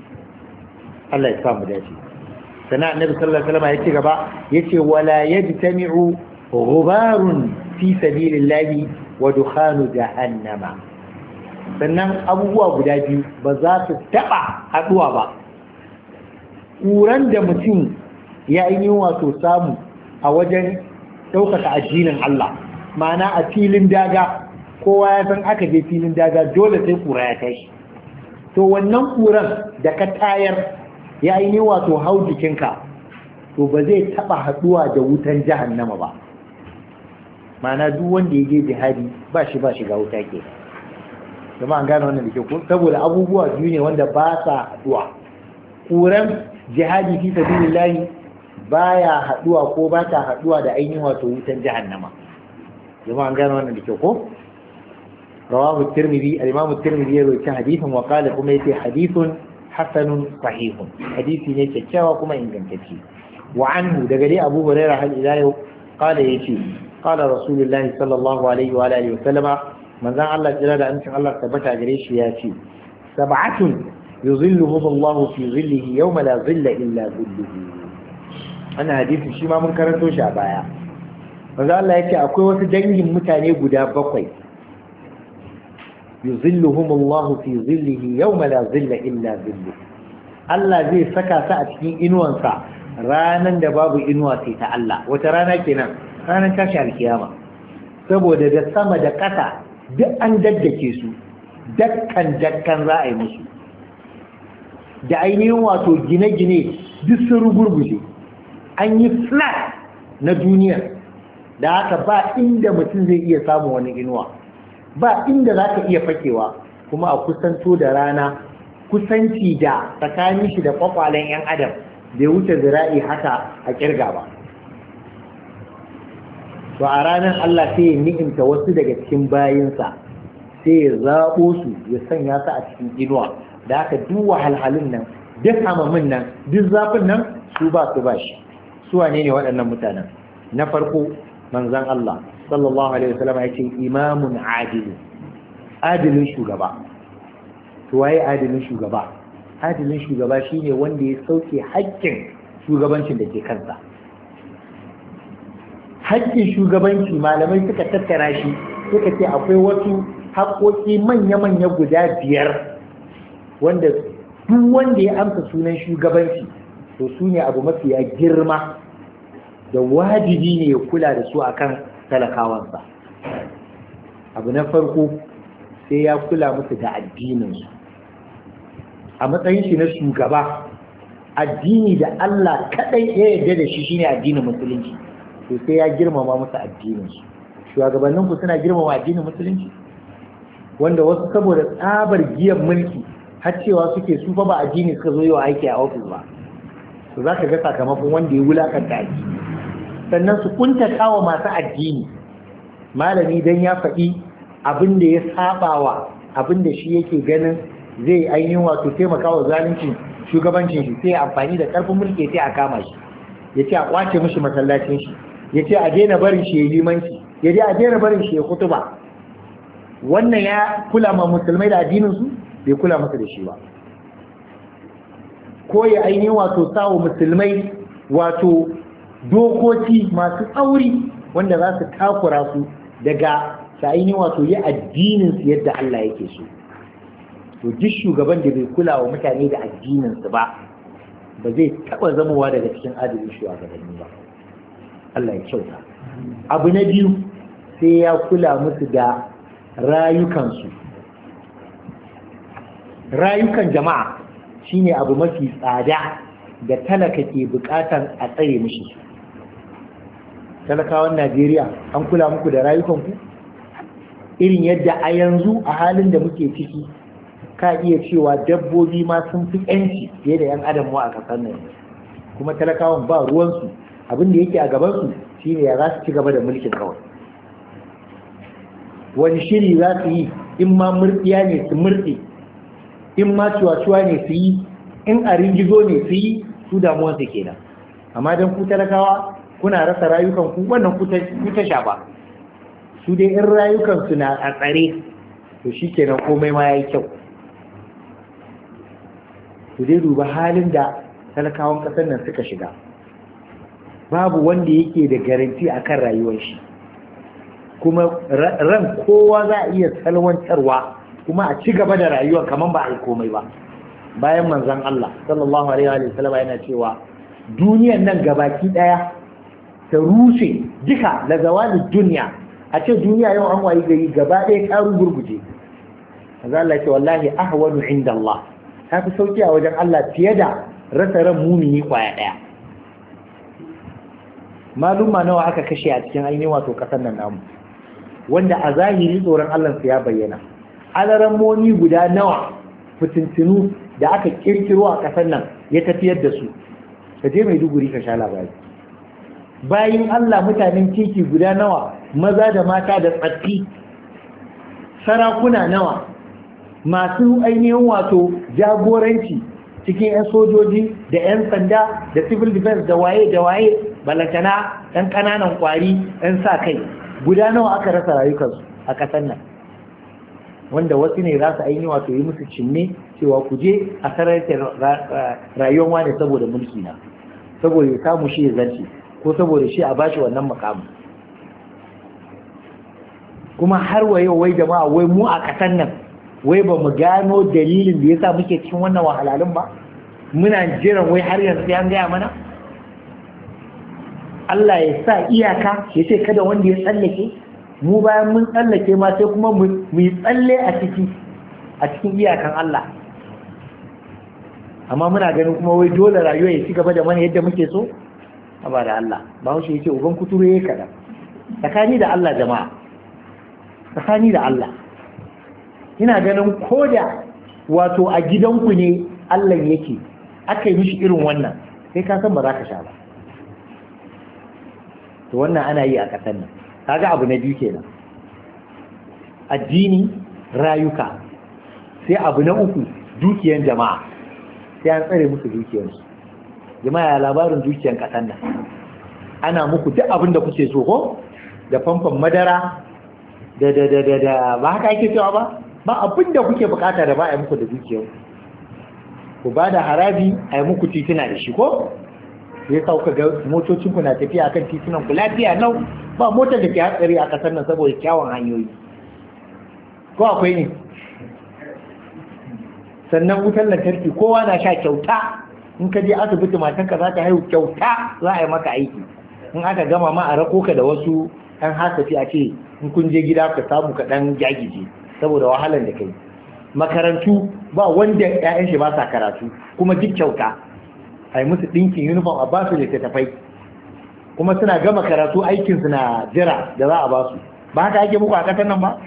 Allah ya sa mu dace sana annabi sallallahu alaihi wasallam ya ce gaba yace wala yajtami'u ghubarun fi sabilillahi wa dukhanu jahannama sannan abubuwa guda biyu ba za su taɓa haɗuwa ba ƙuran da mutum ya yi wato samu a wajen ɗaukaka addinin Allah ma'ana a filin daga kowa ya san aka je filin daga dole sai ƙura ya tashi to wannan ƙuran da ka tayar ya yi wato hau jikinka to ba zai taɓa haɗuwa da wutan jahannama ba ma'ana duk wanda ya je jihadi ba shi ba shiga wuta ke kuma an gane wannan da ke saboda abubuwa biyu ne wanda ba sa haduwa kuran jihadi fi sabilillahi baya haduwa ko ba ta haduwa da ainihin wato wutan jahannama kuma an gane wannan da ke ko rawahu tirmidhi al-imam at-tirmidhi ya rawaita hadithan wa qala kuma yace hadithun hasanun sahihun hadisi ne kyakkyawa kuma ingantacce wa anhu daga dai Abu Hurairah hal ila yau qala yace qala rasulullahi sallallahu alaihi wa alihi wa sallama manzon Allah jira da amincin Allah tabbata gare shi ya ce sab'atun yuzilluhum Allah fi zillihi yawma la zilla illa zilluhu. Wannan hadisi shi ma mun karanto shi a baya. Manzon Allah yake akwai wasu dangin mutane guda bakwai yuzilluhum Allah fi zillihi yawma la zilla illa zilluhu. Allah zai saka su a cikin inuwansa ranan da babu inuwa sai ta Allah. Wata rana kenan? Ranar tashi alkiyama. Saboda da sama da ƙasa duk an daddake su, dakkan dakkan za a yi musu, da ainihin wato gine-gine duk sun rugurguje, an yi flat na duniya, da haka ba inda mutum zai iya samun wani inuwa, ba inda za ka iya fakewa, kuma a kusanto da rana kusanci da tsakanin shi da kwakwalen 'yan adam bai wuce zira'i haka a kirga ba. To a ranar Allah sai ya ni'imta wasu daga cikin bayinsa, sai ya zaɓo su ya sanya su a cikin inuwa, da haka duk wahalhalun nan duk hamamin nan duk zafin nan su ba su ba shi. Su wane ne waɗannan mutanen? Na farko manzon Allah sallallahu alaihi wasallam ya ce imamun adilu, adilin shugaba. To waye adilin shugaba? Adilin shugaba shine wanda ya sauke haƙƙin shugabancin da ke kansa. Haƙƙin shugabanci malamai suka tattara shi suka ce akwai wasu haƙƙoƙi manya-manya guda biyar wanda duk wanda ya amsa sunan shugabanci to su ne abu mafiya girma da wajibi ne ya kula da su akan talakawansa. Abu na farko sai ya kula musu da addininsu. A matsayin shi na shugaba, addini da Allah kaɗai ya yarda da shi shine addinin musulunci. To sai ya girmama musu addininsu. Shugabannin ku suna girmama addinin musulunci, wanda wasu saboda tsabar giyan mulki har cewa suke su fa ba addini suka zo yi wa aiki a ofis ba. To za ka ga sakamakon wanda ya wulakanta addini. Sannan su kuntata wa masu addini. Malami dan ya faɗi abin da ya sabawa abin da shi yake ganin zai ainihin wato taimakawa zalunci shugabancin shi, sai amfani da karfin mulki sai a kama shi, ya ce a kwace mishi masallacin shi, ya ce a daina barin shi ya limanci, ya ce a daina barin shi ya kutuba. Wannan ya kula ma musulmai da addinin su? Bai kula masa da shi ba. Ko ya ainihin wato sawo musulmai wato dokoki masu tsauri wanda za su takura su daga su ainihin wato yi addinin su yadda Allah yake so. To duk shugaban da bai kula wa mutane da addinin su ba ba zai taɓa zamowa daga cikin adalin shugabanni ba. Allah ya kyauta. Abu na biyu sai ya kula musu da rayukansu. Rayukan jama'a shine abu mafi tsada da talaka ke buƙatar a tsare mishi. Talakawan Najeriya an kula muku da rayukanku? Irin yadda a yanzu a halin da muke ciki ka iya cewa dabbobi ma sun fi ƴanci fiye da 'yan adam mu a ƙasar nan, kuma talakawan ba ruwansu, abin da yake a gabansu shine ya za su ci gaba da mulkin kawai. Wani shiri za su yi, in ma murɗiya ne su murɗe, in ma cuwa-cuwa ne su yi, in a ringizo ne su yi, su damuwansu kenan. Amma don ku talakawa kuna rasa rayukanku, wannan ku ta shafa. Su dai in rayukansu na a tsare to shi kenan komai ma ya yi kyau. Su dai duba halin da talakawan ƙasar nan suka shiga. Babu wanda yake da garanti a kan rayuwar shi, kuma ran kowa za a iya salwantarwa kuma a ci gaba da rayuwa kamar ba a yi komai ba. Bayan manzon Allah sallallahu alaihi wa sallam yana cewa duniyan nan gabaki daya ta rushe duka da zawalin duniya, a ce duniya yau an wayi gari gaba ɗaya ta rugurguje. Manzon Allah ya ce wallahi ahwanu inda Allah, ta fi sauki a wajen Allah fiye da rasa ran mumini kwaya ɗaya. Maluma nawa aka kashe a cikin ainihin wato ƙasar nan namu, wanda a zahiri tsoron Allah su ya bayyana. Alaramoni guda nawa fitintinu da aka kirkiro a ƙasar nan ya tafiyar da su. Ka je Maiduguri ka sha labari. Bayin Allah mutanen kirki guda nawa, maza da mata da tsaffi, sarakuna nawa, masu ainihin wato jagoranci cikin 'yan sojoji da 'yan sanda da civil defense da waye da waye, balantana ɗan ƙananan ƙwari 'yan sa kai, guda nawa aka rasa rayukansu a ƙasar nan. wanda wasu ne za su aini wato yi musu cinne cewa ku je a sarrafa rayuwar wani saboda mulki na, saboda ya samu shi ya zarce ko saboda shi a bashi wannan makamu. Kuma har wa yau wai jama'a wai mu a kasan nan wai ba mu gano dalilin da yasa muke cikin wannan wahalalun ba, muna jiran wai har yanzu sai an gaya mana. Allah ya sa iyaka ya ce kada wanda ya tsallake, mu bayan mun tsallake ma sai kuma mu yi tsalle a ciki a cikin iyakan Allah. Amma muna ganin kuma wai dole rayuwa ya ci gaba da mana yadda muke so ba da Allah. Ba shi yace uban kuturu yayi kada tsakani da Allah jama'a, tsakani da Allah ina ganin koda wato a gidanku ne Allah yake aka yi mishi irin wannan sai ka san ba za ka sha ba. To wannan ana yi a ƙasar nan. Kaga abu na biyu kenan, addini, rayuka. Sai abu na uku, dukiyan jama'a, sai an tsare musu dukiyansu. Jama'a ya labarin dukiyan ƙasar nan, ana muku duk abin da kuke so ko da famfon madara da da da da da ba haka ake cewa ba ba abin da kuke bukata da ba a yi muku da dukiyan ku ba da haraji a yi muku tituna da shi ko sai ka ga motocin ku na tafiya akan titunan ku lafiya nau, ba motar da ke hatsari a kasar nan saboda kyawun hanyoyi ko akwai ne. Sannan wutar lantarki kowa na sha kyauta, in ka je asibiti matanka za ta haihu kyauta za a yi maka aiki, in aka gama ma a rako ka da wasu ɗan hasafi a ce in kun je gida ka samu ka ɗan gyagije saboda wahalar da kai. Makarantu ba wanda 'ya'yan shi ba sa karatu kuma duk kyauta, a yi musu ɗinkin uniform a basu littattafai, kuma suna gama karatu aikinsu na jira da za a basu. Ba haka ake muku a ƙasar nan ba?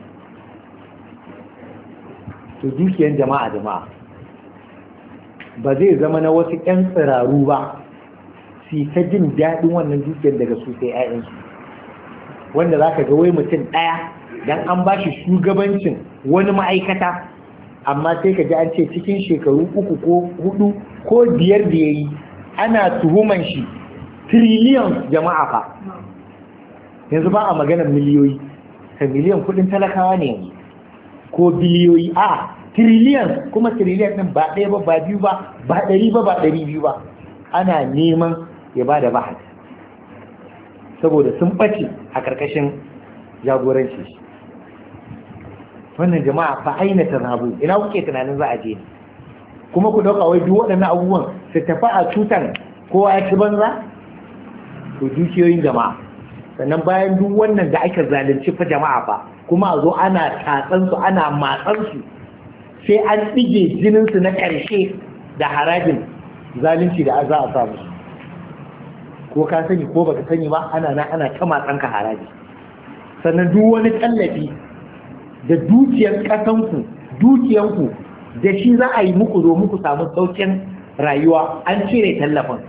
To dukiyan jama'a jama'a ba zai zama na wasu 'yan tsiraru ba su ta jin daɗin wannan dukiyar daga su sai 'ya'yansu, wanda za ka ga wai mutum ɗaya don an ba shi shugabancin wani ma'aikata, amma sai ka ji an ce cikin shekaru uku ko hudu ko biyar da ya yi ana tuhuman shi trillions jama'a fa. Yanzu ba a maganar miliyoyi, ka miliyan kudin talakawa ne yanzu ko biliyoyi, a trillions, kuma trillions ɗin ba ɗaya ba ba biyu ba ba ɗari ba ba ɗari biyu ba, ana neman ya ba da bahas saboda sun ɓace a ƙarƙashin jagoranci. Wannan jama'a fa aina tarhabu, ina kuke tunanin za a je? Kuma ku dauka wai duk waɗannan abubuwan su tafi a tutan kowa ya ci banza? To dukiyoyin jama'a, sannan bayan duk wannan da aka zalunci fa jama'a fa, kuma a zo ana tatsan su ana matsan su sai an tsige jinin su na ƙarshe da harajin zalunci da za a samu. Ko ka sani ko baka sani ba, ana na ana ta matsan ka haraji. Sannan duk wani tallafi da dukiyar ƙasanku, dukiyanku da shi za a yi muku domin ku samu saukin rayuwa, an cire tallafin.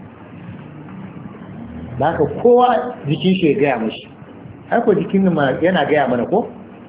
Da haka kowa jikin shi ya gaya mashi, har ko jikin yana gaya mana ko?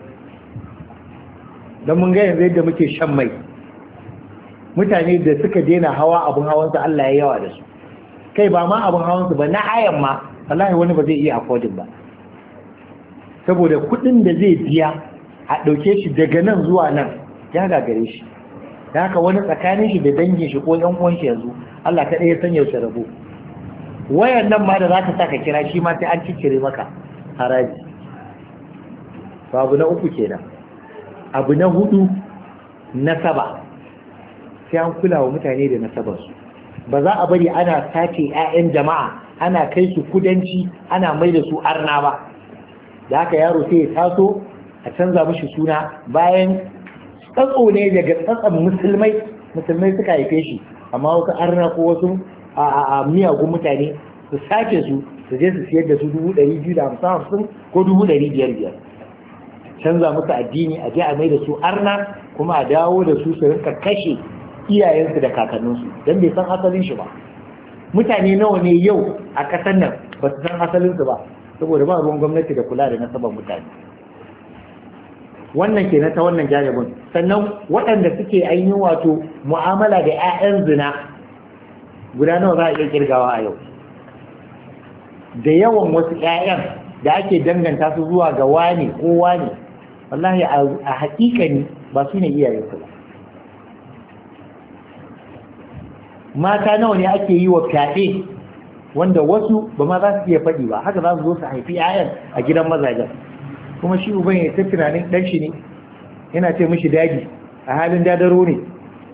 Don mun ga yanzu yadda muke shan mai, mutane da suka daina hawa abin hawansu Allah ya yawa da su, kai ba ma abin hawansu ba na hayan ma, wallahi wani ba zai iya affording ba, saboda kuɗin da zai biya a ɗauke shi daga nan zuwa nan ya gagare shi. Da haka wani tsakanin shi da dangin shi ko yan uwan shi yanzu Allah ta ɗaya san yaushe rabo. Wayan nan ma da za ka saka kira shi ma sai an ciccire maka haraji. To abu na uku kenan. Abu na hudu, nasaba. Sai an kula wa mutane da nasabarsu. Ba za a bari ana sace 'ya'yan jama'a ana kai su kudanci ana mai da su arna ba. Da haka yaro sai ya taso a canza mashi suna bayan tsatso ne daga tsatsan musulmai musulmai suka haife shi, amma wasu arna ko wasu a miyagun mutane su sace su su je su siyar da su dubu ɗari biyu da hamsin hamsin ko dubu ɗari biyar biyar, canza musu addini a je a mai da su arna kuma a dawo da su su rinka kashe iyayensu da kakanninsu don bai san asalin shi ba. Mutane nawa ne yau a ƙasar nan ba su san asalinsu ba saboda ba ruwan gwamnati da kula da nasabar mutane. Wannan ke na ta wannan jaribin. Sannan waɗanda suke ainihin wato mu'amala da 'ya'yan zina guda nawa za a iya kirgawa a yau. Da yawan wasu 'ya'yan da ake danganta su zuwa ga wani ko wani wallahi a hakikani ba su ne iyayensu ba. Mata nawa ne ake yi wa fyaɗe wanda wasu ba ma za su iya faɗi ba, haka za su zo su haifi 'ya'yan a gidan mazajen, kuma shi uban ya ta tunanin ɗan shi ne yana ce mishi daji a halin dadaro ne.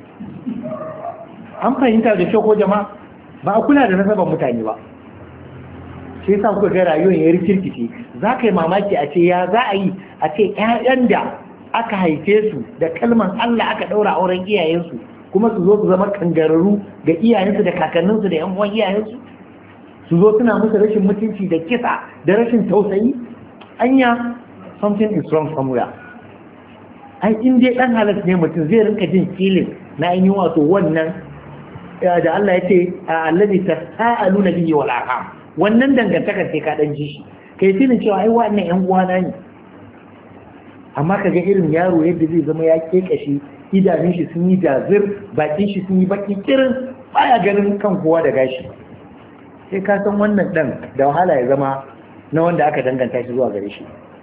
An fahimta da kyau ko jama'a? Ba a kula da nasabar mutane ba, sai yasa kuka ga rayuwar ya rikirkice. Za ka yi mamaki a ce ya za a yi a ce 'ya'yan da aka haife su da kalman Allah aka ɗaura auren iyayensu kuma su zo su zama kangararru ga iyayensu da kakanninsu da 'yan uwan iyayensu, su zo suna musu rashin mutunci da kisa da rashin tausayi. Anya something is wrong somewhere. Ai in dai dan halas ne mutum zai rinka jin feeling na ainihin wato wannan da Allah ya ce allazi tasaaluna bihi wal arham, wannan dangantakar sai ka dan ji shi kai feeling cewa ai wannan yan uwana ne. Amma kaga irin yaro yadda zai zama ya kekashi, idanun shi sun yi jazir, bakin shi sun yi baki kirin, baya ganin kan kowa da gashi, sai ka san wannan dan da wahala ya zama na wanda aka danganta shi zuwa gare shi.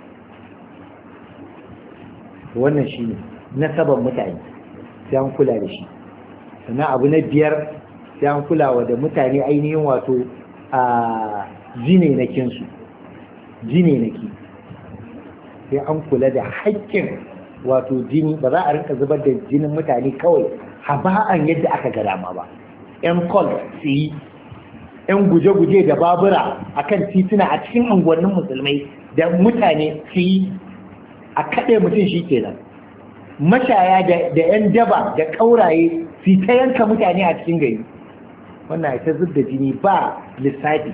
Wannan shi ne nasaban mutane, sai an kula da shi. Sannan abu na biyar, sai an kulawa da mutane ainihin wato a jine na kinsu, jine na ki, sai an kula da haƙƙin wato jini. Ba za a rinka zubar da jinin mutane kawai haba'an yadda aka ga dama ba. yan kol su yi, yan guje-guje da babura akan tituna a cikin unguwannin musulmai da mutane su yi, a kaɗe mutum shi kenan. Mashaya da 'yan daba da ƙauraye su ta yanka mutane a cikin gari, wannan ta zub da jini ba lissafi.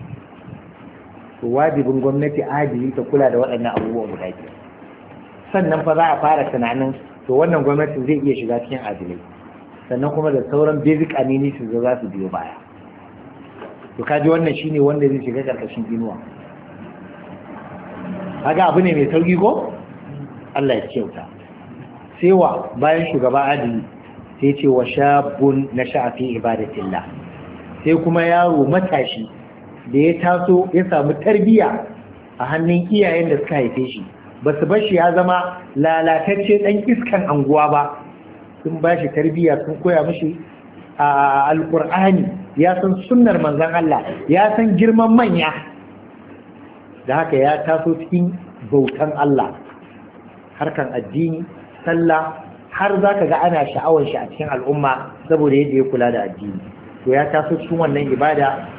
Wajibin gwamnati adili ta kula da waɗannan abubuwan guda biyar. Sannan fa za a fara tunanin to wannan gwamnatin zai iya shiga cikin adilai, sannan kuma da sauran basic amenities da za su biyo baya. To kaji wannan shine wanda zai shiga karkashin inuwa. Kaga abu ne mai sauki ko? Allah ya kyauta. Sai wa bayan shugaba adili sai ce wa shabun nasha'a fi ibadatillah, sai kuma yaro matashi da ya taso ya samu tarbiya a hannun iyayen da suka haife shi, ba su bar shi ya zama lalatacce dan iskan anguwa ba, sun ba shi tarbiya, sun koya mishi a alkur'ani, ya san sunnar manzon Allah, ya san girman manya, da haka ya taso cikin bautan Allah, harkan addini, sallah, har za ka ga ana sha'awar shi a cikin al'umma saboda yadda ya kula da addini. To ya taso cikin wannan ibada,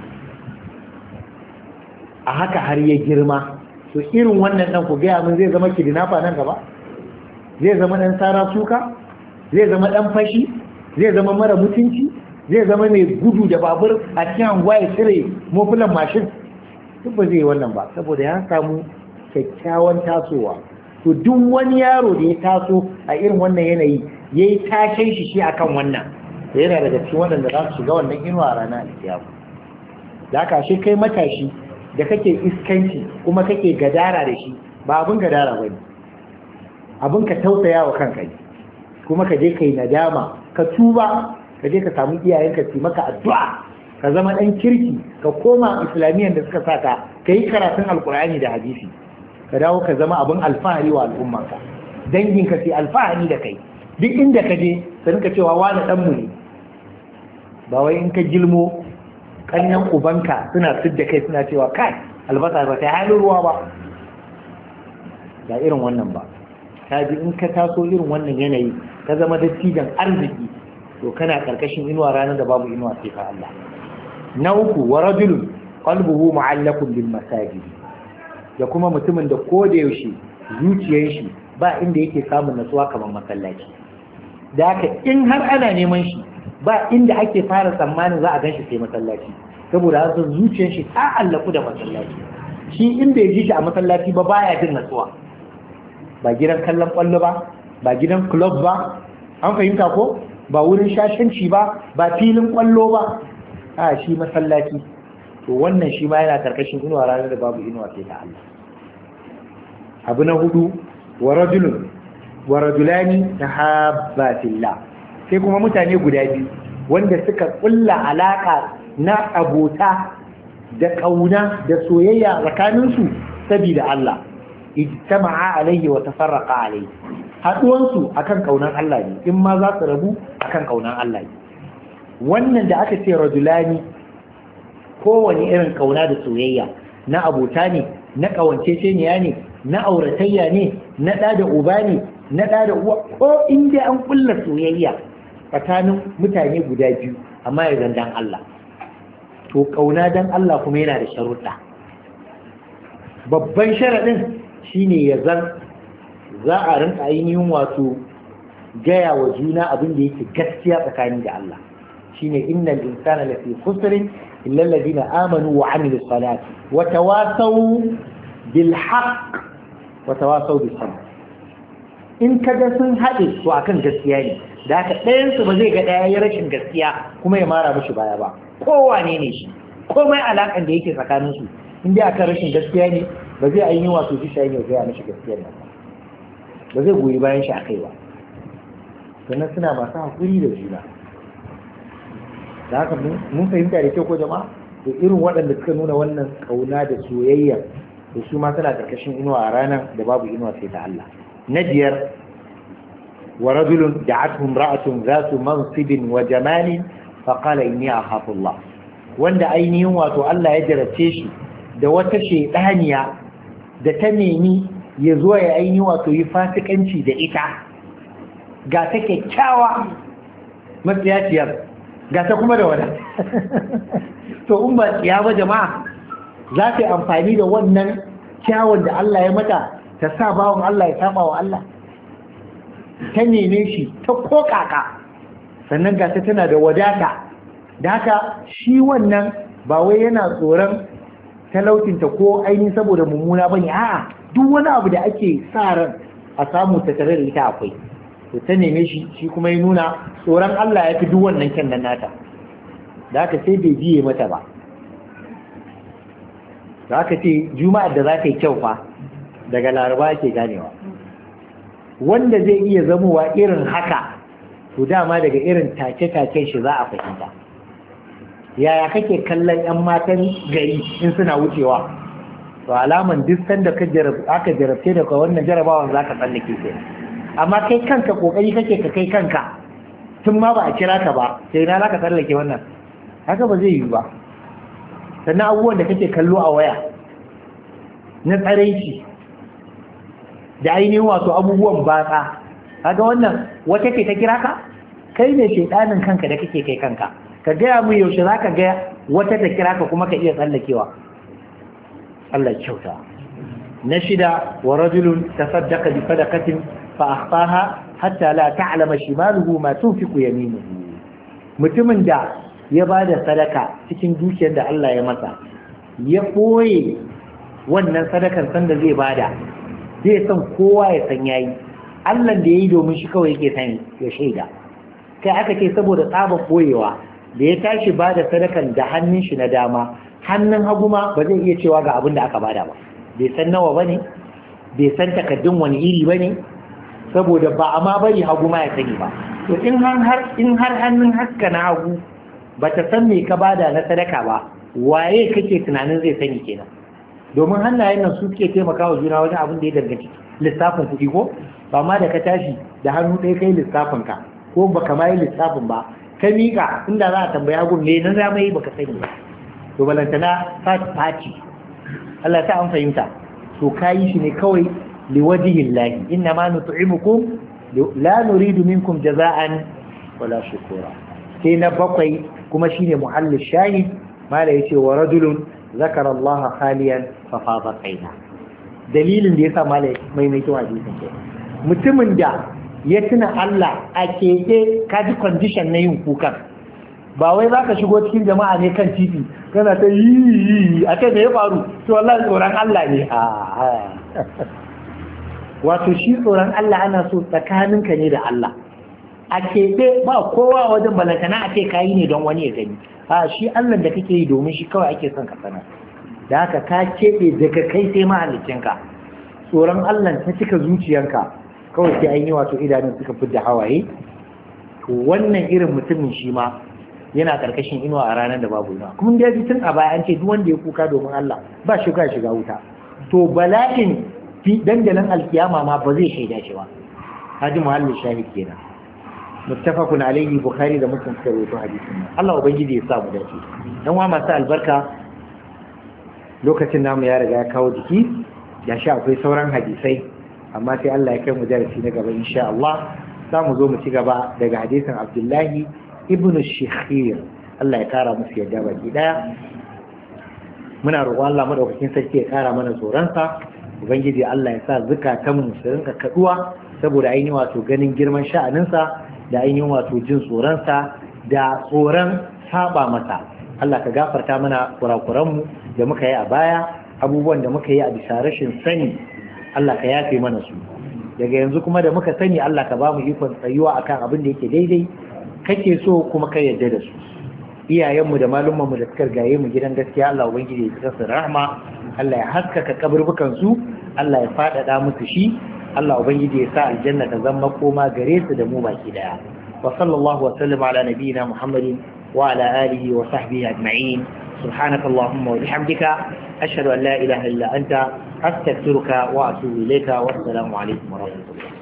a haka har ya girma. To irin wannan ɗan ku gaya min zai zama kidnapper nan gaba? Zai zama ɗan tsara suka? Zai zama ɗan fashi? Zai zama mara mutunci? Zai zama mai gudu da babur a cikin anguwa ya cire mofulan mashin? Duk ba zai yi wannan ba, saboda ya samu kyakkyawan tasowa. To duk wani yaro da ya taso a irin wannan yanayi ya yi tashen shi shi akan wannan, da yana daga cikin waɗanda za su shiga wannan inuwa a ranar alkiyama. Da haka shi kai matashi da kake iskanci kuma kake gadara da shi, ba abin gadara ba ne, abin ka tausaya wa kanka ne, kuma ka je ka yi nadama, ka tuba, ka je ka samu iyayenka su maka addu'a, ka zama ɗan kirki, ka koma islamiyyar da suka saka, ka yi karatun alkur'ani da hadisi, ka dawo ka zama abin alfahari wa al'ummanka, danginka sai alfahari da kai, duk inda ka je ka rinka cewa wani ɗanmu ne, ba wai in ka gilmo kanyan ubanka suna da kai suna cewa kai albasa ba ta halin ruwa ba, ga irin wannan ba. Ka ji in ka taso irin wannan yanayi ka zama dattijan arziki, to kana karkashin inuwa ranar da babu inuwa sai ka Allah. Na uku, wa rajulun qalbuhu mu'allaqun bil masajid, da kuma mutumin da ko da yaushe zuciyar shi ba inda yake samun natsuwa kamar masallaci. Da haka in har ana neman shi ba inda ake fara tsammanin za a gan shi sai masallaci, saboda haka zuciyar shi ta allaku da masallaci. Shi inda ya ji shi a masallaci ba baya jin natsuwa, ba gidan kallon kwallo ba, ba gidan club ba, an fahimta ko, ba wurin shashanci ba, ba filin kwallo ba, a shi masallaci. To wannan shi ma yana karkashin inuwa ranar da babu inuwa sai ta Allah. Abu na hudu, wa rajulun wa rajulani tahabba fillah, sai kuma mutane guda biyu wanda suka kulla alaka na abota da kauna da soyayya tsakaninsu saboda Allah. ijtama'a alayhi wa tafarraqa alayhi haduwan su akan kaunan Allah ne in ma za su rabu akan kaunan Allah ne wannan da aka ce rajulani kowane irin kauna da soyayya na abota ne na kawanceceniya ne na auratayya ne na da da uba ne na da da uwa ko inda an kulla soyayya tsakanin mutane guda biyu amma ya zandan Allah to kauna dan Allah kuma yana da sharuɗa babban sharaɗin shine ya zan za a rinka ainihin wato gaya wa juna abin da yake gaskiya tsakani da Allah shine innal insana lafi khusrin illa alladhina amanu wa amilus salati wa tawasaw bil haqq wa tawasaw bis sabr in kaga sun haɗe to akan gaskiya ne da haka ɗayan su ba zai ga ɗaya ya rashin gaskiya kuma ya mara mishi baya ba kowane ne shi komai alakan da yake tsakanin su in dai akan rashin gaskiya ne ba zai ainihin wato shi shayi ne gaya mishi gaskiyar nan ba zai goyi bayan shi akai ba sannan suna masu haƙuri da juna da haka mun fahimta da kyau ko jama'a to irin waɗanda suka nuna wannan ƙauna da soyayya da su ma suna ƙarƙashin inuwa a ranar da babu inuwa sai ta Allah na biyar wa rajulun da'atuhum ra'atun zatu mansibin wa jamalin fa qala inni akhafu Allah wanda ainihin wato Allah ya jarabce shi da wata shedaniya da ta nemi ya zo ya ainihin wato yi fasikanci da ita ga ta kyakkyawa matsiyaciyar ga ta kuma da wada to in ba tsiya ba jama'a za ta yi amfani da wannan kyawun da Allah ya mata ta sa bawon Allah ya saba wa Allah ta neme shi ta kokaka sannan ga ta tana da wadata da haka shi wannan ba wai yana tsoron talautinta ko ainihin saboda mummuna bane a'a duk wani abu da ake sa ran a samu ta tare da ita akwai to ta neme shi shi kuma ya nuna tsoron Allah ya fi duk wannan kyan nan nata da haka sai bai jiye mata ba da haka ce juma'ar da za ta yi kyau fa daga laraba ke ganewa wanda zai iya zamowa irin haka to dama daga irin take-taken shi za a fahimta yaya kake kallon 'yan matan gari in suna wucewa to alaman duk sanda aka jarabce da wannan jarabawan za ka tsallake ke amma kai kanka kokari kake ka kai kanka tun ma ba a kira ka ba sai na za ka tsallake wannan haka ba zai yi ba sannan abubuwan da kake kallo a waya na tsaraici da ainihin wato abubuwan batsa kaga wannan wata ce ta kira ka kai ne shedanin kanka da kake kai kanka ka gaya mu yaushe za ka gaya wata ta kira ka kuma ka iya tsallakewa Allah kyauta na shida wa rajulun tasaddaqa bi sadaqatin fa akhfaha hatta la ta'lama shimaluhu ma tunfiqu yaminuhu mutumin da ya bada sadaka cikin dukiyar da Allah ya masa ya koye wannan sadakar sanda zai bada zai san kowa ya san yayi Allah da yayi domin shi kawai yake sani ya shaida kai aka ce saboda tsaba koyewa da ya tashi bada sadakan da hannun shi na dama hannun hagu ma ba zai iya cewa ga abin da aka bada ba bai san nawa bane bai san takaddun wani iri bane saboda ba a ma bari hagu ma ya sani ba to in har in har hannun haska na hagu bata san me ka bada na sadaka ba waye kake tunanin zai sani kenan domin hannayen nan su suke taimakawa juna wajen abin da ya danganci lissafin kuɗi ko ba ma da ka tashi da hannu ɗaya kai lissafin ka ko baka ma yi lissafin ba ka miƙa inda za a tambaya gun me nan za yi baka sani ba to balantana fati Allah ta an fahimta to kayi shi ne kawai liwajihin lahi inna ma nut'imukum la nuridu minkum jaza'an wala shukura sai na bakwai kuma shine muhallin shahid mala yace wa rajulun zakara Allah khaliyan fa fada qaina dalilin da yasa mala mai mai to hadisin ke mutumin da ya tuna Allah a keke kaji condition na yin kukan ba wai za ka shigo cikin jama'a ne kan titi kana ta yi a kai da ya faru to wallahi tsoron Allah ne wato shi tsoron Allah ana so tsakaninka ne da Allah a keɓe ba kowa wajen balantana a ce kayi ne don wani ya gani a shi Allah da kake yi domin shi kawai ake son ka sanar da haka ka keɓe daga kai sai mahaliccinka tsoron Allah ta cika zuciyanka kawai sai an yi wato idanun suka fidda hawaye to wannan irin mutumin shi ma yana karkashin inuwa a ranar da babu inuwa kuma da yaji tun a baya an ce duk wanda ya kuka domin Allah ba shiga shiga wuta to bala'in fi dandalin alkiyama ma ba zai shaida shi ba haji muhallin shahid kenan muttafaqun alayhi bukhari da muslim suka rawaito hadisin nan Allah ubangiji ya sa mu dace dan wa masu albarka lokacin namu ya riga ya kawo jiki ya sha akwai sauran hadisai amma sai Allah ya kai mu darasi na gaba insha Allah za mu zo mu ci gaba daga hadisin Abdullahi ibn Shikhir Allah ya kara musu yadda baki daya muna roƙon Allah madaukakin sarki ya kara mana tsoronsa ubangiji Allah ya sa zukatan mu su rinka kaduwa saboda ainihin wato ganin girman sha'aninsa da ainihin wato jin tsoronsa da tsoron saba masa Allah ka gafarta mana kurakuranmu da muka yi a baya abubuwan da muka yi a bisa rashin sani Allah ka yafe mana su daga yanzu kuma da muka sani Allah ka ba mu ikon tsayuwa akan abin da yake daidai kake so kuma ka yarda da su iyayenmu da malumanmu da suka gaye mu gidan gaskiya Allah ubangiji ya tsaka rahma Allah ya haskaka kaburbukan su Allah ya fadada musu shi Allah ubangiji ya sa aljanna ta zama koma gare su da mu baki daya wa sallallahu wa sallama ala nabiyyina muhammadin wa ala alihi wa sahbihi ajma'in subhanaka allahumma wa bihamdika ashhadu an la ilaha illa anta astaghfiruka wa atubu ilayka wa assalamu alaikum wa rahmatullahi